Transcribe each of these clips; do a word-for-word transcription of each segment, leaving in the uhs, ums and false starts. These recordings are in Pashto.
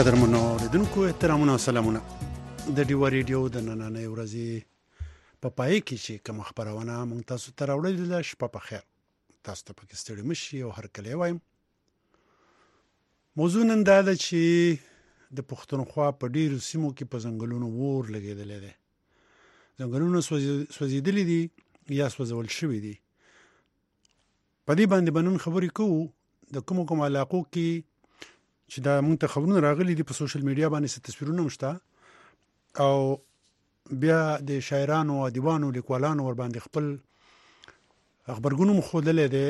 قدرمنو اوریدونکو احترامونه او سلامونه د ډیو ریډیو د نننۍ ورځې په پای کې چې کوم خبرونه مونږ تاسو ته راوړل د شپه په خیر تاسو ته پکې ستړي مشي او هر کله وایم موضوع نن دا ده چې د پښتونخوا په ډیرو سیمو کې په ځنګلونو ور لګیدل دي ځنګلونو سوځیدلي دي یا سوځول شوي دي په دې باندې بنن خبرې کوو د کوم کوم علاقو کې چې دا مونږ ته خبرونه راغلي دي په سوشل میډیا باندې ست تصویرونه مشته او بیا د شاعرانو او دیوانو لیکوالانو ور باندې خپل خبرګونو مخودلې ده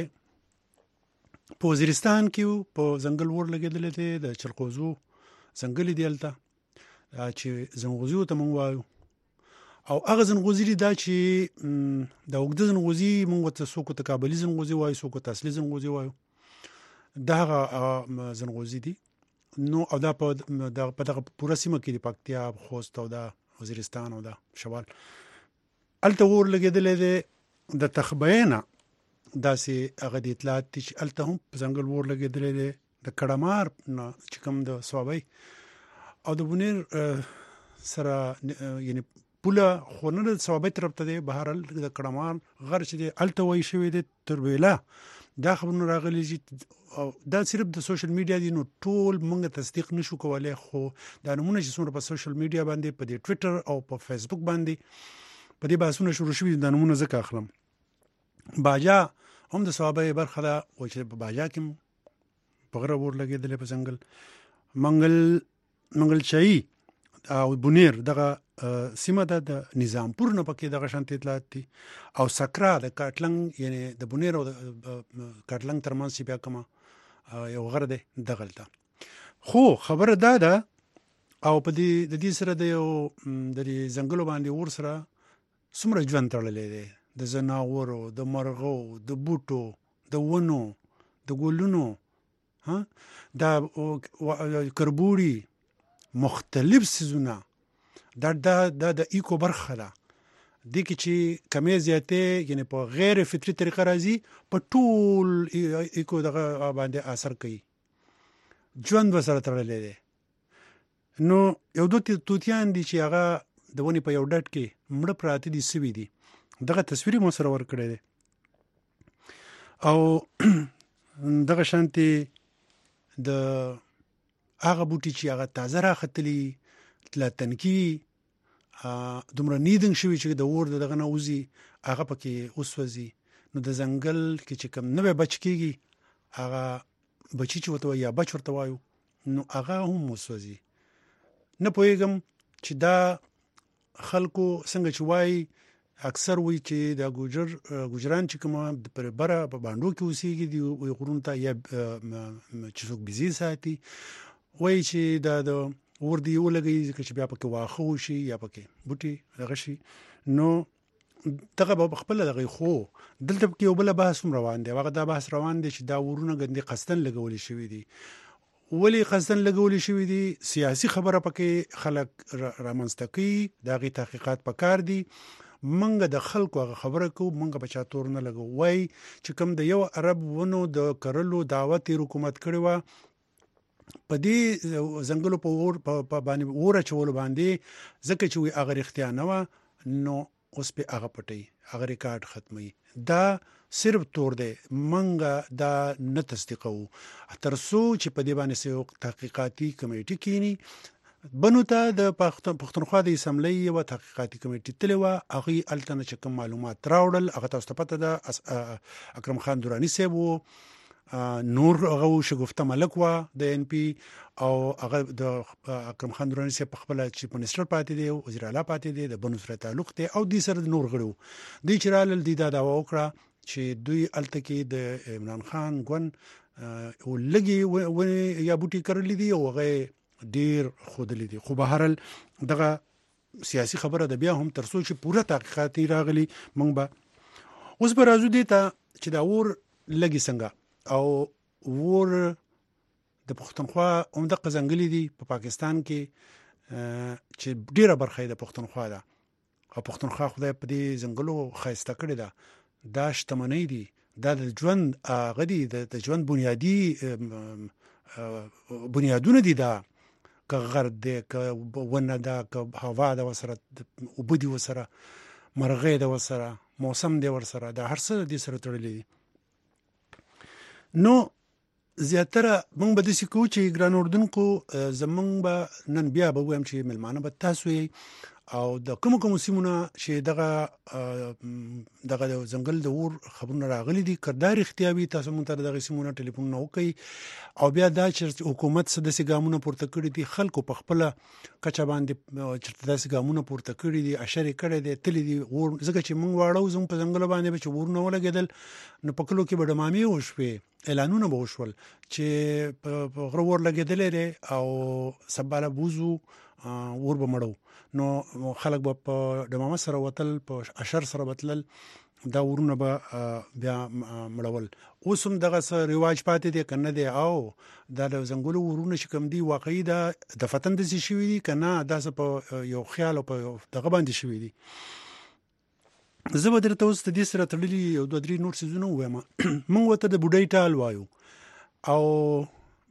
په وزیرستان کې په ځنګل ور لګیدل دي د چلقوزو ځنګل دی الته چې زنغوزي ته مونږ وایو او هغه زنغوزي دا چې د وګد زنغوزي مونږ ته سوق ته کابلی زنغوزي وایو سوق ته اصلي زنغوزي وایو دا زنغوزي دي نو او دا په دغه پوره سیمه کې د پکتیا خوست او دا وزیرستان او دا شمال الته ور لګیدل دي د تخبینا داسې هغه د اطلاعات چې الته هم ځنګل ور لګیدل دي د کډمار چې کوم د صوابي او د بونیر سره یعنی پوله خونه د صوابي طرف ته دی بهر د کډمار غر چې الته وای شوی د تربیلا دا خبرونه راغلي چې دا صرف د سوشل میډیا دی نو ټول موږ تصدیق نشو کولای خو دا نمونه چې څومره په سوشل میډیا باندې په دې ټوئیټر او په فیسبوک باندې په دې باسونه شروع شوي دا نمونه زکه اخلم باجا هم د صوابي برخه دا او چې په باجا کې په غره ور لګیدل په څنګه منګل منګل چای او بونیر دغه سیمه د نظامپور نه پکې دغه شانت اطلاعات دي او سکرا د کاټلنګ یعنی د بونیر او د کاټلنګ ترمنځ بیا کومه یو غره ده دغلته خو خبره دا ده او په دې د دې سره د یو د ځنګلو باندې ور سره څومره ژوند تړلې ده د زناورو د مرغو د بوټو د ونو د ګلونو ها دا کربوړي مختلف سيزونه دا دا دا د ایکو برخه ده د کی چې کمې زیاتې یعنی په غیر فطري طریقه راځي په ټول ایکو دغه باندې اثر کوي ژوند وسره تړلې ده نو یو دوه توتیان دي چې هغه د ونی په یو ډټ کې مړ پراته دي سوي دي دغه تصویر مو سره ور کړی دی او دغه شانتي د هغه بوټي چې هغه تازه راختلی تل تنکی دومره نیدنګ شوی چې د اور دغه نه وزي هغه پکې اوسوځي نو د ځنګل کې چې کوم نوې بچ کیږي هغه بچی چې وته یا بچ ورته وایو نو هغه هم اوسوځي نه پوهیږم چې دا خلکو څنګه چې وای اکثر وی چې د ګوجر ګوجران چې کومه پر بره په باندې کې اوسېږي دی وي غرون ته یا چې څوک بيزي ساتي وای چې دا د ور دی ولګي چې بیا پکې واخو شي یا پکې بوټي دغه شي نو دغه په خپل دغه خو دلته کې یو بل بحث روان دی هغه دا بحث روان دی چې دا ورونه غندي قصدن لګول شوی دی ولی قصدن لګول شوی دی سیاسي خبره پکې خلک رامنځته کوي دغه تحقیقات پکار دي منګه د خلکو خبره کو منګه بچا تور نه لګو وای چې کوم د یو عرب ونو د کرلو دعوت حکومت کړي و په دې ځنګلو په ور په باندې ور چول باندې ځکه چې وي اگر اختیار نه و نو اوس په هغه پټي هغه ریکارډ ختمي دا صرف تور دی منګه دا نه تصدیقو ترڅو چې په دې باندې یو تحقیقاتي کمیټه کینی بنو ته د پښتونخوا د اسمبلی او تحقیقاتي کمیټې تلوا هغه الټنه چې کوم معلومات راوړل هغه تاسو ته پته ده اکرم خان دورانی صاحب نور هغه شګفته ملک وا د ان پی او هغه د اکرم خان دورانی صاحب خپل چیف منسٹر پاتې دی وزیر اعلی پاتې دی د بنو سره تعلق دی او د سره نور غړو د چرال د دا وکړه چې دوی الته کې د عمران خان ګون ولګي یا بوټي کړل دي او هغه ډیر خودلې دي خو بهرل دغه سیاسي خبره ده بیا هم ترڅو چې پوره تحقیقات راغلي مونږ به اوس به راځو دي ته چې دا ور لګي څنګه او ور د پښتونخوا عمده ځنګلي دي په پا پاکستان کې چې ډیره برخه د پښتونخوا ده او پښتونخوا خدای په دې ځنګلو خایسته کړی ده دا شتمنۍ دي دا د ژوند غدي د ژوند بنیادی بنیادونه دي دا که غرد دی، که ونه ده، که هوا ده ورسره، اوبه دي ورسره، مرغۍ ده ورسره، موسم دی ورسره، دا هر څه دې سره تړلي دي. نو زیاتره موږ به داسې کوو چې ګران اردونکو زموږ به نن بیا به ووایم چې مېلمانه به تاسو یې او د کومو کومو سیمونه چې دغه دغه د ځنګل د اور خبرونه راغلي دي که دا رښتیا وي تاسو موږ ته دغه سیمونه ټلیفونونه وکړئ او بیا دا چې حکومت څه داسې ګامونه پورته کړي دي، خلکو په خپله کچه باندې چېرته داسې ګامونه پورته کړي دي، اشر یې کړی دی، تللی دي اور، ځکه چې موږ واړه وو زموږ په ځنګلو باندې به چې اورونه ولګېدل نو په کلو کې به ډمامې وشوې، اعلانونه به وشول چې په غره اور لګېدلی دی او سباله بوزو اور به مړو، نو خلک به په ډمامه سره وتل، په اشر سره وتلل، دا اورونه به بیا مړول. اوس هم دغه څه رواج پاتې دی که نه دی؟ او دا د ځنګلو اورونه چې کوم دي واقعي دا دفتن داسې شوي دي که نه داسې په یو خیال او په دغه باندې شوي دي؟ زه به درته اوس د دې سره تړلي یو دوه درې نور څیزونه ووایم. موږ ورته د بوډۍ ټال وایو او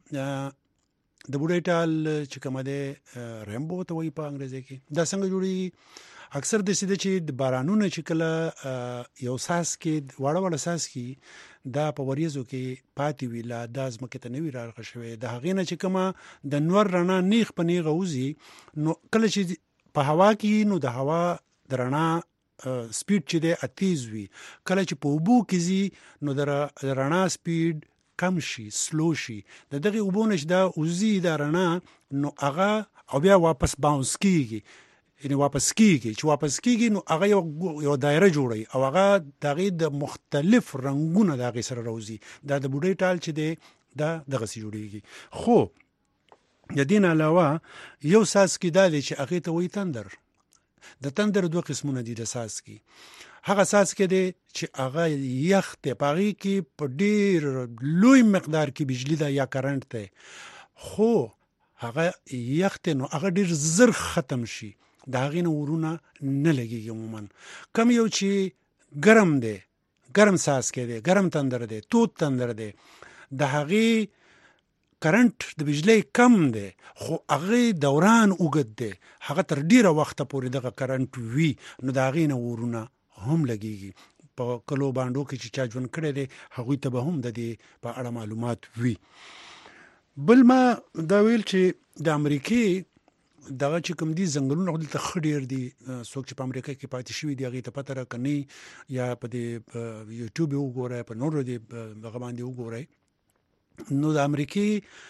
د بوډۍ ټال چې کومه دی ریمبو ته وایي په انګریزي کې. دا څنګه جوړېږي؟ اکثر داسې ده چې د بارانونه چې کله یو څاڅکي واړه واړه څاڅکي دا په وریځو کې پاتې وي، لا دا ځمکې ته نه وي راغږ شوی، د هغې نه چې کومه د نور رڼا نیغ په نیغه وځي نو کله چې په هوا کې نو د هوا د رڼا سپیډ چې دی اتیز وي، کله چې په اوبو کې ځي نو د رڼا سپیډ کم شي، سلو شي، د دغې اوبو نه چې دا وځي دا رڼا نو هغه او بیا واپس باونس کېږي، یعنې واپس کېږي، چې واپس کېږي نو هغه یو یو دایره جوړوي او هغه د هغې د مختلف رنګونه د هغې سره راوځي. دا د بوډۍ ټال چې دی دا دغسې جوړېږي. خو د دې نه علاوه یو څاڅکي دا دی چې هغې ته وایي تندر. د تندر دوه قسمونه دي د څاڅکي. هغه څاڅکی دی چې هغه یخ دی، په هغې کې په ډېر لوی مقدار کې بجلي ده یا کرنټ دی، خو هغه یخ دی نو هغه ډېر زر ختم شي، د هغې نه اورونه نه لګېږي عموما. کم یو چې ګرم دی، ګرم څاڅکی دی، ګرم تندر دی، تود تندر دی، د هغې کرنټ د بجلی کم دی خو هغې دوران اوږد دی، هغه تر ډېره وخته پورې دغه کرنټ وي نو د هغې نه اورونه هم لګېږي. په کلو بانډو کې چې چا ژوند کړی دی هغوی ته به هم د دې په اړه معلومات وي. بل ما دا ویل چې د امریکې دغه چې کوم دي ځنګلونه خو دلته ښه ډېر دي، څوک چې په امریکا کې پاتې شوي دي هغې ته پته راکني یا په دې یوټیوب یې وګورئ، په نورو دې دغه باندې وګورئ. نو د امریکې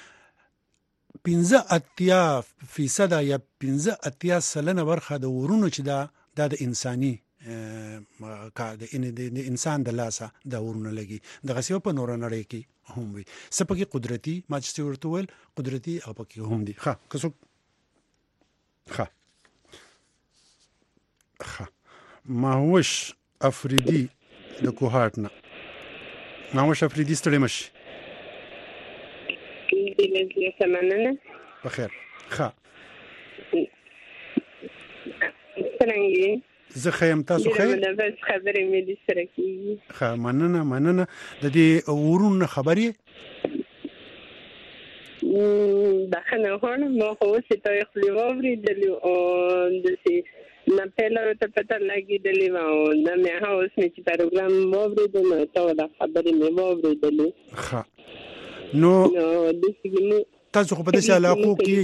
پنځه اتیا فیصده یا پنځه اتیا سلنه برخه د اورونو چې دا دا د انساني د انسان د لاسه دا اورونه لګي، دغسې په نوره نړۍ کې هم وي. څه پکې قدرتي، ما چې ورته وویل قدرتي هغه پکې هم دي. ښه که څوک ښه ښه ماهوش افریدي د کوهاټ نه. ماهوش افریدي ستړی مه شي. مننه. بخیر. ښه څرنګه یې؟ زه ښه یم، تاسو ښه یې؟ بس خبرې مې دې سره کېږي. ښه مننه مننه. د دې اورونو خبر یې؟ بخښنه غواړم، ما خو اوس یې تا یې خولې واورېدلې او داسې نه پیله راته پته لګېدلې وه او نه مې هغه اوس مې چې پروګرام واورېدو نو تا دا خبرې مې واورېدلې. ښه نو تاسو خو په داسې علاقو کې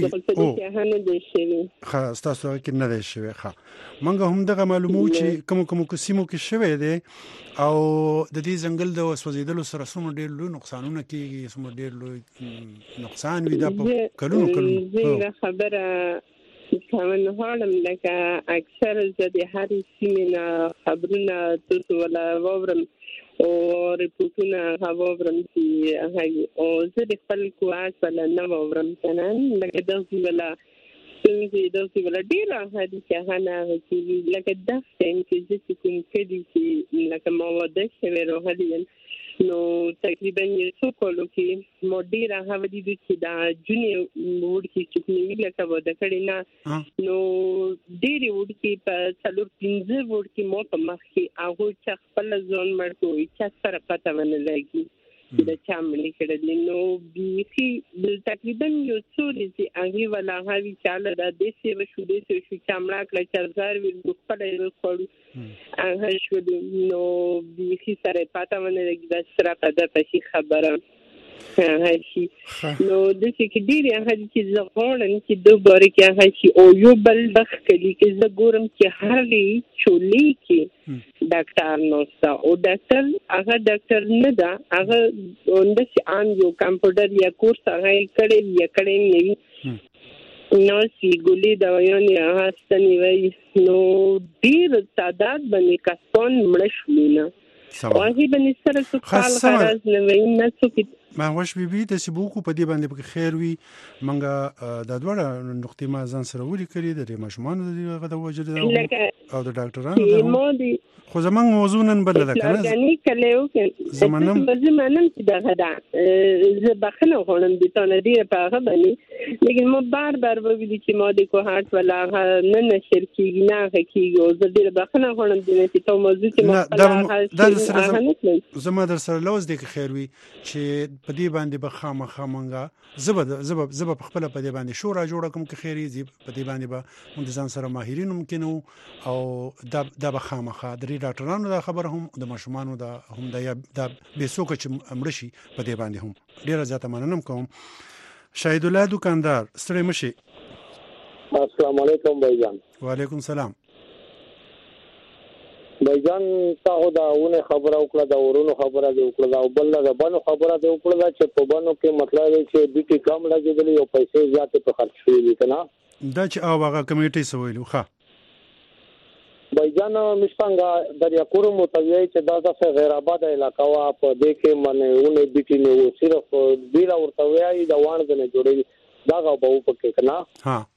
ښه ستاسو هغه کې نه دی شوی. ښه موږ هم دغه معلومو چې کومو کومو سیمو کې شوی دی او د دې ځنګل د سوځېدلو سره څومره ډېر لوی نقصانونه کېږي، څومره ډېر لوی نقصان وي، دا په کلونو کلونو. زه خبره کوم غواړم لکه اکثر زه د هرې سیمې نه خبرونه تاسو ولا واورم او ریپورټونه هغه واورم چې او زه د خپل کوهاټ ولا نه واورم که نه لکه داسې ولا ستونزې داسې ولا ډېره هغه دي چې هغه نه هغه کېږي لکه داسې ټایم کې زه چې کوم کلي چې لکه ما واده شوی راغلی یم نو تقریبا یو څو کالو کې ما ډېره هغه دي چې دا جونې وړکي چې کومې وي لکه واده کړې نه نو ډېرې وړکي په څلور پنځه وړکي ما په مخ کې هغوی چا خپله ځان مړ کړو چا سره پته ونه لګي چې د چا مړی کړل نو بیخي تقریبا یو څو ورځې هغه ولا هغه چاله د دې څه وشو د څه شو چې املا کړ چې زار ویل د خپل یو خړو هغه شو نو بیخي سره پاته باندې د سره په دې خبره هغه شي نو د څه کې ډیر هغه چې زغړن چې د باره کې هغه شي او یو بل دغه کلی کې زه ګورم چې هغه چولې کې ډاکټر نوستا او ډاکټر هغه ډاکټر نه دا هغه د څه ان یو کمپیوټر یا کورس هغه کړي یا کړي نه نو سی ګولې دا یعنی هغه ستنی وای نو ډیر تعداد باندې کسان مړ شول نه واهي باندې سره څه کال غرض نه وای نه څه ما خوش بي بي د سبوکو په دې باندې په خیر وي منګه د دوړه نقطې ما ځان سره ولي کړی د ماشومان د د وجود او د ډاکټرانو خو زمون موضوع نن بل ده کنه یعنی کله یو کې زمونږ زمونږ چې دا غدا زه بخنه غواړم د تانه دی په هغه باندې لیکن مو بار بار ویلي چې ما د کوهارت ولا نه نشر کیږي نه کیږي او زه ډیر بخنه غواړم د چې تو موضوع چې ما دا سره زما در سره لوز د خیر وي چې په دې باندې به خامخا منګه زبد زبد زبد په خپل په دې باندې شورا جوړه کوم کې خیری زی په دې باندې به مونږ ځان سره ماهرین ممکن او دا د بخامخه د ډاکټرانو دا خبره هم د ماشومانو دا هم د د بیسوک چې امر شي په دې باندې هم ډیره زیاته مننم کوم شاهد الله دکاندار ستړي مشي السلام علیکم بھائی وعلیکم السلام بایجان تاسو دا ونه خبره وکړه دا ورونو خبره دی وکړه دا بل دا بانو خبره دی وکړه چې په بانو کې مطلب دی چې د دې کم لګیدلی او پیسې زیاتې په خرج شوي دي کنه دا چې او هغه کمیټي سویلو ښه بایجان مشپنګا دریا کورو متوي چې دا د غیر آباد علاقہ وا په دې کې منه ونه بیٹی نو صرف بیل ورته وایي دا وان نه جوړي دا غو په پکې کنه ها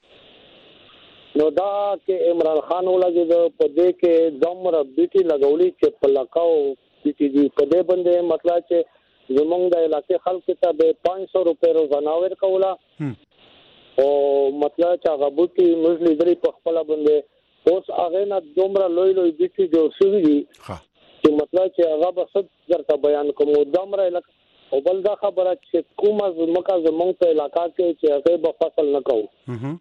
نو دا کې عمران خان ولګي د په دې کې دمر بیٹی لګولي چې په لکاو بیٹی دی په دې باندې مطلب چې زمونږ د علاقې خلک ته به پانچ سو روپے روزانه ورکولا او مطلب چې هغه بوټي موږ لیدلې په خپل باندې اوس هغه نه دومره لوی لوی بیٹی جوړ شوی دي چې مطلب چې هغه به څه درته بیان کوم دمر علاقې او بل دا خبره چې کومه زمکه زمونږ په علاقې کې چې هغه به فصل نه کوو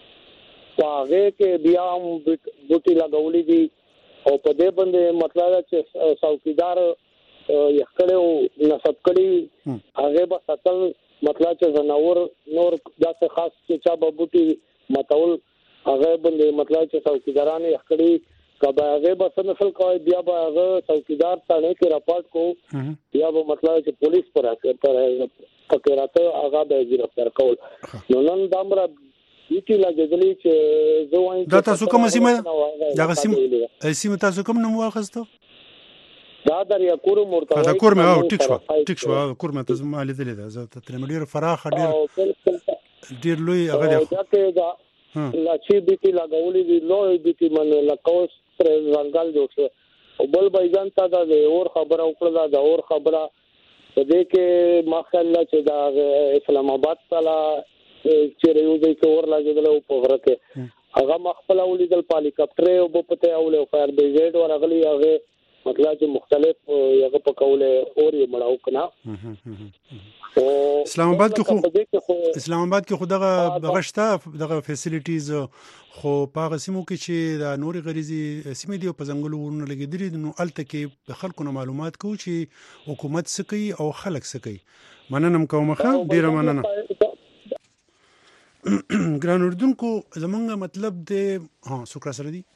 هغه کې بیا هم بوټي لګولې دي او په دې باندې مطلب چې څوکیدار یې کړو نسب کړی هغه به ساتل مطلب چې زناور نور داسې خاص چې چا به بوټي متول هغه باندې مطلب چې څوکیداران یې کړی کبه هغه به نسل کوي بیا به هغه څوکیدار ثانه کې راپورټ کو بیا به مطلب چې پولیس پر راځي پکې راته هغه به ګرفتار کول نو نن دامره بیٹی لګېدلی چې زه وایم دا تاسو کوم سیمه دا سیمه سیمه تاسو کوم نوم واخستو دا دریا کور مرتضی دا کور مې او ټیک شو ټیک شو کور مې تاسو ما لیدلې ده زه تر مډیر فراخ ډیر ډیر لوی هغه دا لا چې بیٹی لګولې دی لوی بیٹی باندې لکوس پر ځنګل جوړ شو او بل بایجان تا دا اور خبره وکړه دا اور خبره په دې کې ماشاءالله چې دا اسلام آباد تعالی چې یو ځای کې اور لګیدل او په غره کې هغه مخفل اولیدل پالیکاپټر او په پته اول او فایر بریګیډ ورغلی هغه مطلب چې مختلف هغه په کوله اور یې مړاو کنا اسلام آباد کې خو اسلام آباد کې خو دغه بغشته دغه فیسیلیټیز خو په هغه سیمو کې چې د نوري غریزي سیمې دی په ځنګلو ورونه لګیدلې نو الته کې د خلکو معلومات کو چې حکومت سکی او خلک سکی مننم کوم خه ډیره مننه ګران اردوونکو زمونږ مطلب دی ها سوکرا سره دی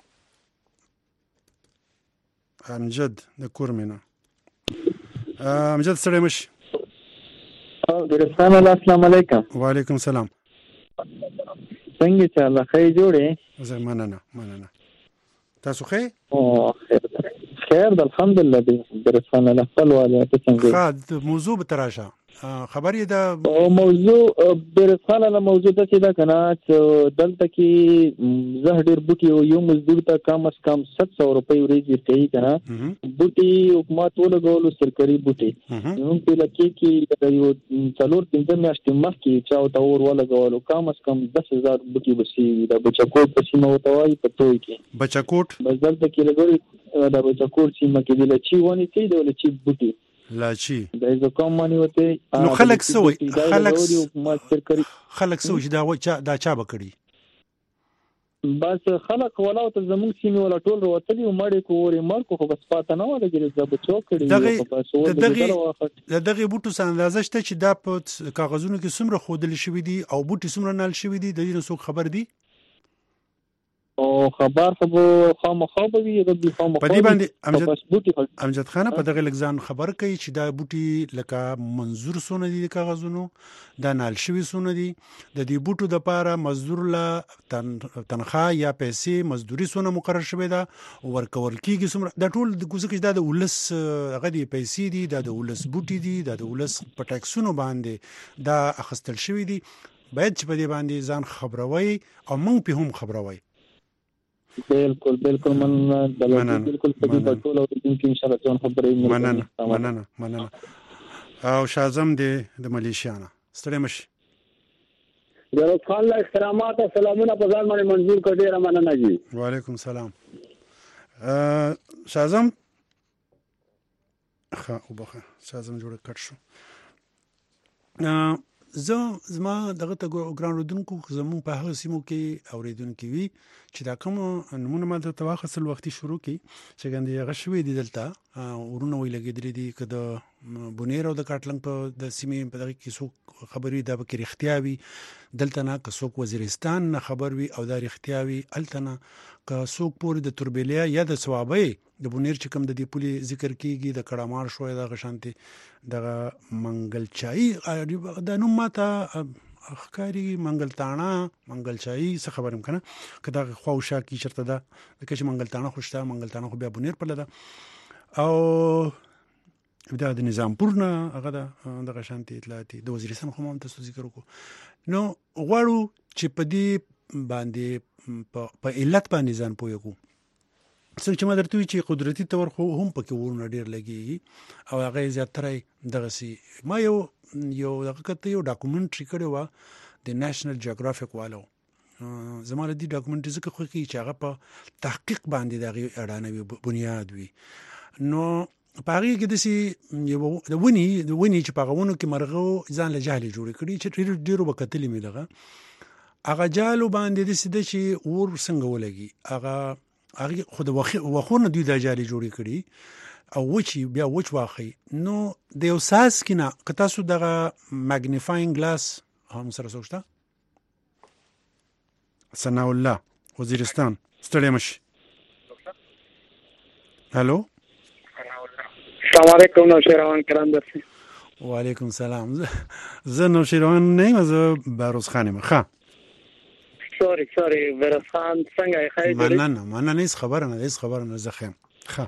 امجد د کورمینا امجد سره مش او درسان الله السلام علیکم وعلیکم السلام څنګه چاله خې جوړې زه مننه مننه تاسو خې او خیر خیر الحمدلله دې درسان الله خپل والي ته څنګه خا موضوع به تراشه خبرې دا او موضوع برساله له موضوع ته دا کنه چې دلته کې زه ډېر بوټي یو مزدور ته کم از کم سات سو روپۍ ورځې کوي کنه بوټي حکومت ولګول سرکاري بوټي نو په لکه کې یو څلور پنځه میاشتې مخکې چا ته اور ولګول کم از کم دس هزار بوټي بسی د بچکوټ په سیمه وتاوي په توي کې بچکوټ بس دلته کې لګوري د بچکوټ سیمه کې د لچی ونی کې د لچی بوټي لاچی د زکام باندې وته نو خلک سوې خلک ما تر کړی خلک سوې دا و چا دا چا بکړي بس خلک ولاو ته زمون سیمه ولا ټول وروتلی او مړې کووري مړ کو خو بس پاته نه ولا ګرځي د بچو کړي دغه دغه بوټو سره اندازه شته چې دا په کاغذونو کې څومره خودل شوی دي او بوټي څومره نال شوی دي د دې نو خبر دي او خبر خو خامخا به وي د دې خامخا په دې باندې امجد امجد خان په دغه لګزان خبر کوي چې دا بوټي لکه منظور سونه دي د کاغذونو دا نال شوی سونه دي د دې بوټو د پاره مزدور لا تنخواه یا پیسې مزدوري سونه مقرر شوی دا ورکول کیږي سمره د ټول د کوزه دا د ولس هغه دی پیسې دي دا د ولس بوټي دي دا د ولس په ټاکسونو باندې دا اخستل شوی دي باید چې په دې باندې ځان خبروي او موږ په هم خبروي بالکل بالکل من بالکل په دې ټول او د ان شاء الله ځان خبرې مننه مننه مننه او شازم دې د ملیشیانا ستړي مشي جناب خان له احترامات او سلامونه په ځان باندې منظور کړي ډیره مننه جی وعلیکم سلام شازم خا او بخه شازم جوړ کټ شو زه زما دغه ته ګران ردونکو زمون په هغه سیمو کې اوریدونکو وی چې دا کوم نمونه ماده تواخصل وختي شروع کی چې ګندې غشوي دي دلته ورونه وی لګیدلې دي کده بونیر او د کاټلنګ په د سیمې په دغه کې سو خبري د بکر اختیاوي دلته نه که څوک وزیرستان نه خبر وي او د اختیاوي التنه که څوک پورې د تربیلیا یا د ثوابي د بونیر چې کوم د دې پولي ذکر کیږي د کړهمار شوې د غشانتي د منګلچای د نوم ماته اخکاری منګلتانا منګلچای څه خبرم کنه کدا خوښه کی چرته ده د کچ منګلتانا خوشته منګلتانا خو بیا بونیر پر لده او دا د نظام پورنا هغه د غشانتي اطلاعاتي د وزیرستان خو هم تاسو ذکر وکړو نو غواړو چې په دې باندې په علت باندې ځان پوهیږو څنګه چې ما درته وی چې قدرتي تور خو هم پکې ورونه ډیر لګي او هغه زیاتره دغه سي ما یو یو دغه کته یو ډاکومنټري کړی و د نېشنل جیوغرافیک والو زموږ د ډاکومنټري څخه خو کې چې هغه په تحقیق باندې دغه اړانه بنیاد وي نو پاره کې د سي یو د ونی د ونی چې په غوونو کې مرغو ځان له جهل جوړ کړي چې ډیرو ډیرو وکټلې مې دغه هغه جالو باندې د سي د چې ور څنګه ولګي هغه هغه خود وخونه دوی د جاري جوړی کړي او وچی بیا وچ واخی نو د یو ساس کینا که تاسو دغه ماګنیفاینګ ګلاس هم سره سوچتا ثنا الله وزیرستان ستړي مش هالو السلام علیکم نوشیروان کرام درسي وعلیکم السلام زه نوشیروان نه یم زه باروز خانم ښه سوري سوري ورسان څنګه خیر دی مننه مننه هیڅ خبره نه هیڅ خبره نه زه خیم ښه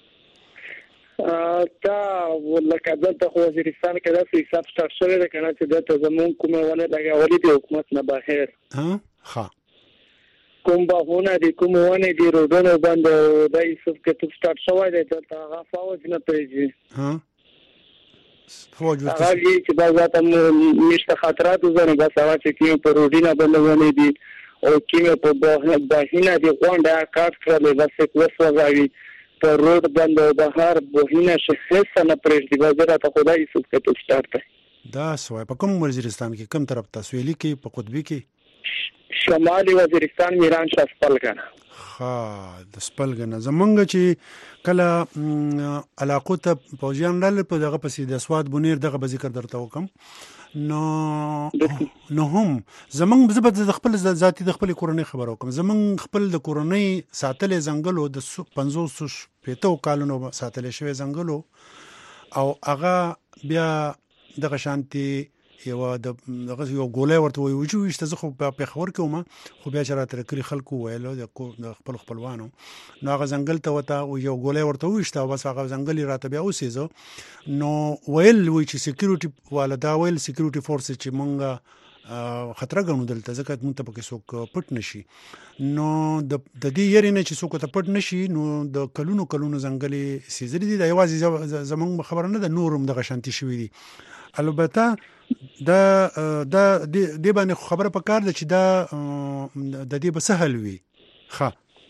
تا ولکه دلته خو وزیرستان کې داسې حساب سټارټ شوی دی کنه چې دلته زمون کومه ونه لګولې دی حکومت نه بهر ها ښه کوم باغونه دي کوم ونه دي روډونه باندې دای څه کې ته سټارټ شوی دی دلته هغه فوج نه پیږي ها فوج ورته هغه چې دا ځاته نشته خطرات زنه بس هغه چې کې په روډینه باندې ونه دي او کې په باغونه دي غونډه کاټ کړل بس کوس وځي په روډ باندې بهر بوهینه شخص نه پرېږدي وزیر ته خدای څه کې ته سٹارټ دا سوای په کوم وزیرستان کې کوم طرف ته سویلي کې په قطبي کې شمالي وزیرستان میران شاه سپلګنه ها د سپلګنه زمونږ چې کله علاقو ته پوجان لل په دغه پسې د سواد بونیر دغه به ذکر درته وکم نو نو هم زمونږ زبد د خپل ذاتی د خپل کورنۍ خبرو کوم زمونږ خپل د کورنۍ ساتلې زنګلو د پنځوس پېتو کالونو ساتلې شوی زنګلو او هغه بیا د شانتي یو د دغه یو ګولې ورته وي چې وشته زه خو په خبر کوم خو بیا چې راته کلی خلکو ویلو د خپل خپلوانو نو هغه ځنګل ته وته یو ګولې ورته وشته بس هغه ځنګل راته بیا اوسېزو نو ویل وی چې سکیورټي والا دا ویل سکیورټي فورس چې مونږه خطر غنو دلته ځکه مونږ ته پکې څوک پټ نشي نو د د دې یری نه چې څوک ته پټ نشي نو د کلونو کلونو ځنګلې سیزري دي دا یوازې زمونږ خبره نه د نورم د غشانتي شوی دي البته دا دا د باندې خبره پکار ده چې دا د دې به سهل وي ښه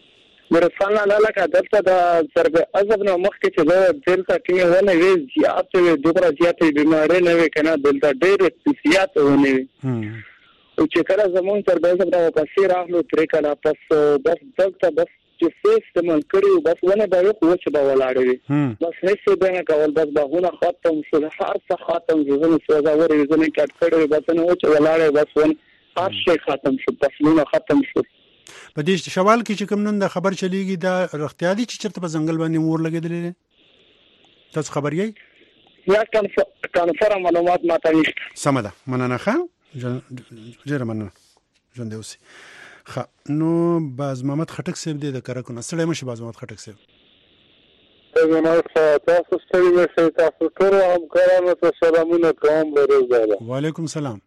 ورساله نه لکه دلته د سرب اعظم نو مخکې چې دا دلته کې ونه وی زیات دغه زیات بیماری نه وي کنه دلته ډېر زیات ونه وي او چې کله زمون سرب اعظم نو پسې راغلو ترې کله پس بس دلته بس چې سیستم کړیو بس ونه به یو څه به ولاړوي بس هیڅ به نه کول بس باغونه ختم شو هر څه ختم ځونه سوزاوري ځونه کټ کړی بس نه و چې ولاړې بس ون هر شي ختم شو بس نو ختم شو په دې شوال کې چې کوم نن د خبر چلیږي دا رښتیا دي چې چرته په ځنګل باندې مور لګېدلې تاسو خبر یې یا کنفرم معلومات ماته نشته سم ده مننه خان ډېر مننه ژوند دې اوسي خ نو باز محمد خټک صاحب دې د کرکونه سړی مشه باز محمد خټک صاحب زما تاسو ستړي مشه تاسو ټول همکارانو ته سلامونه کوم ورته وعلیکم السلام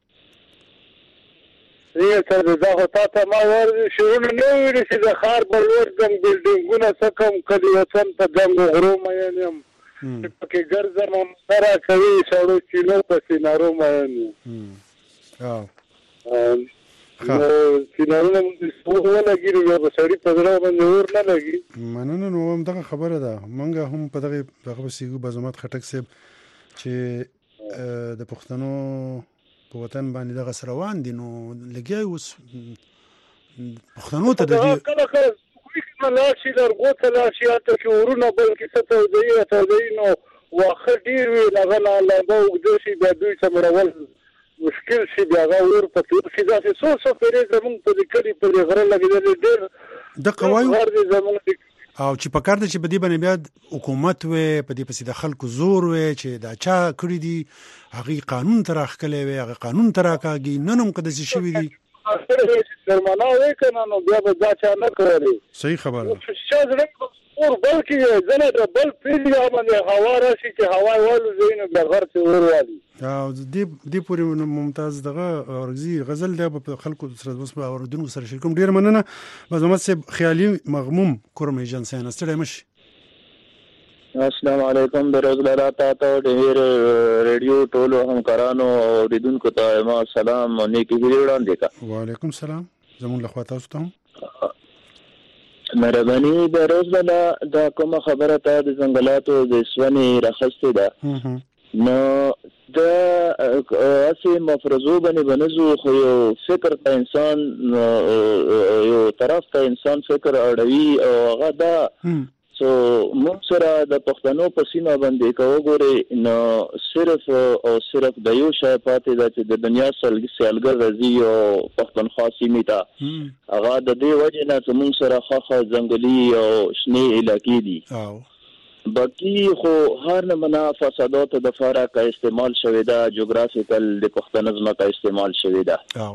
یې تر دا هوتا ته ما ور شروع نه ویل چې د خار بلور دم بلډینګونه سکم کدي وطن ته دم غرو مې نیم چې ګرځم سره کوي سړو چې نو پسې نارو مې او نو چې نارو مې څو لګیږي یو سړی په ځای باندې ور نه لګي مننه نو هم دغه خبره ده مونږه هم په دغه دغه سیګو بازمات خټک صاحب چې د پښتنو په وطن باندې دغه سره روان دي نو لګي اوس پښتنو ته د دې کله کله کوم نه شي درغو ته لا شي ته شورونه بلکې څه ته دی ته دی نو واخر ډیر وی لغه لا به وګد شي د دوی سمرول مشکل شي بیا غوړ په ټول شي دا څه څه فرې زمون په کلی په غره لګیدل ډیر د قوایو غر زمون او چې په کار د چې په دې باندې بیا حکومت وې په دې پسې د خلکو زور وې چې دا چا کړی دي هغه قانون تر اخکلې وې هغه قانون تر اکاږي نن هم کده شي وي دي درمانه وې کنه نو بیا به دا چا نه کوي صحیح خبره شاذ اور بلکې زنه د بل پیډیا باندې هوا راشي چې هوا والو زینو د غر څخه وروالي او دې دې پورې ممتاز دغه ورغزي غزل د خلکو سره اوس په اوردونکو سره شریکوم ډیر مننه بازمت صاحب خیالي مغموم کورم ایجنسی نه ستړي مش السلام علیکم د روز لرا تاسو ډیر ریډیو ټولو همکارانو او ریدونکو ته ما سلام نیکی وړاندې کا وعلیکم السلام زمون له خوا تاسو ته مهرباني د روز لرا دا کومه خبره ته د زنګلاتو د سونی راخسته ده نو دا اسی مفروضو باندې بنزو خو یو فکر ته انسان یو طرف ته انسان فکر اړوي او هغه دا سو موږ سره د پښتنو په سیمه باندې کوو ګوري نو صرف او صرف د یو شای پاتې د د دنیا سیالګر رضی او پښتونخوا سیمه ته هغه د دې وجه نه موږ سره خاصه ځنګلي او شنه علاقې دي او باقي خو هر نه منا فسادات د فارا کا استعمال شوی دا جغرافیکل د پښتنزم کا استعمال شوی دا او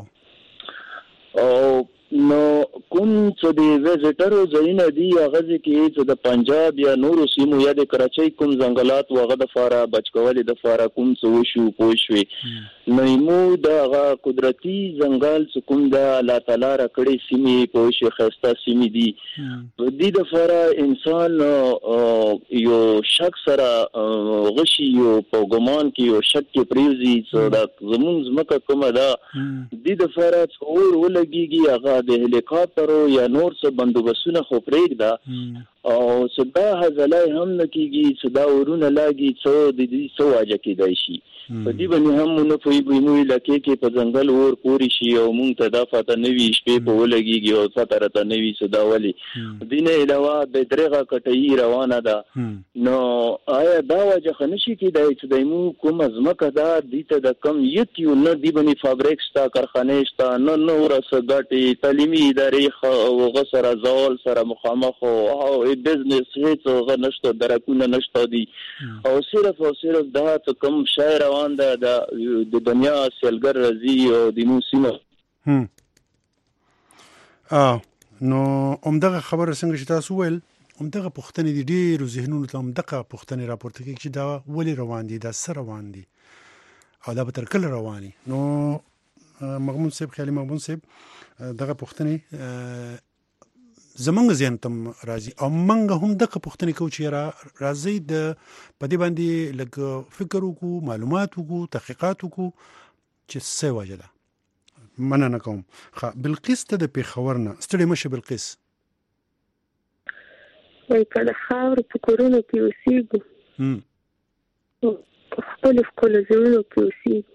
نو کوم چې د ویزټرو ځایونه دي هغه کې چې د پنجاب یا نورو سیمو یا د کراچۍ کوم ځنګلات وغه د فارا بچکولې د فارا کوم څه وشو پوښوي نو مو د قدرتي ځنګل چې کوم د الله تعالی را کړې سیمې پوښي خسته سیمې دي د دې د فارا انسان یو شک سره غشي یو په ګمان کې یو شک کې پریوزي چې د زمون زمکه کومه ده د دې د فارا څور ولګيږي هغه د هلیکاپټر یا نور څه بندوبستونه خو پرېږده او صدا هزلای هم نکیږي صدا ورونه لاګي څو د دې څو واجه کېدای شي په دې باندې هم نو په یوه مو لکه کې په ځنګل ور پوری شي او مونږ ته دا فاته نوي شپې په ولګيږي او فتره ته نوي صدا ولي دینه علاوه د درغه کټي روانه ده نو آیا دا واجه خنشي کېدای چې دایمو کوم ازمکه دا دې ته د کم یتیو نه دی باندې فابریکس تا کارخانه شته نه نور سګټي تعلیمي ادارې او غسر زول سره مخامخ او بزنس هیڅ غنشته درکونه نشته دي او صرف او صرف دا ته کم شاعر روان ده د دنیا سیلګر رضی او د موسیمه هم اه نو همدغه خبره څنګه چې تاسو ویل همدغه پښتنې دي ډېر ذهنونو ته همدغه پښتنې راپورته کوي چې دا ولې روان دي دا سره روان دي او دا به تر کله رواني نو مغمون صاحب خیالي مغمون صاحب دغه پښتنې زمونږ ذهن تم راځي او منګه هم دغه پښتنې کو چې را راځي د پدې باندې لګ فکر وکړو معلومات وکړو تحقیقات وکړو چې څه وجه ده مننه کوم خا بلقیس ته د پیښور نه ستړي مشه بلقیس وای کله خاور په کورونو کې اوسېږو خپل خپل زړونو کې اوسېږو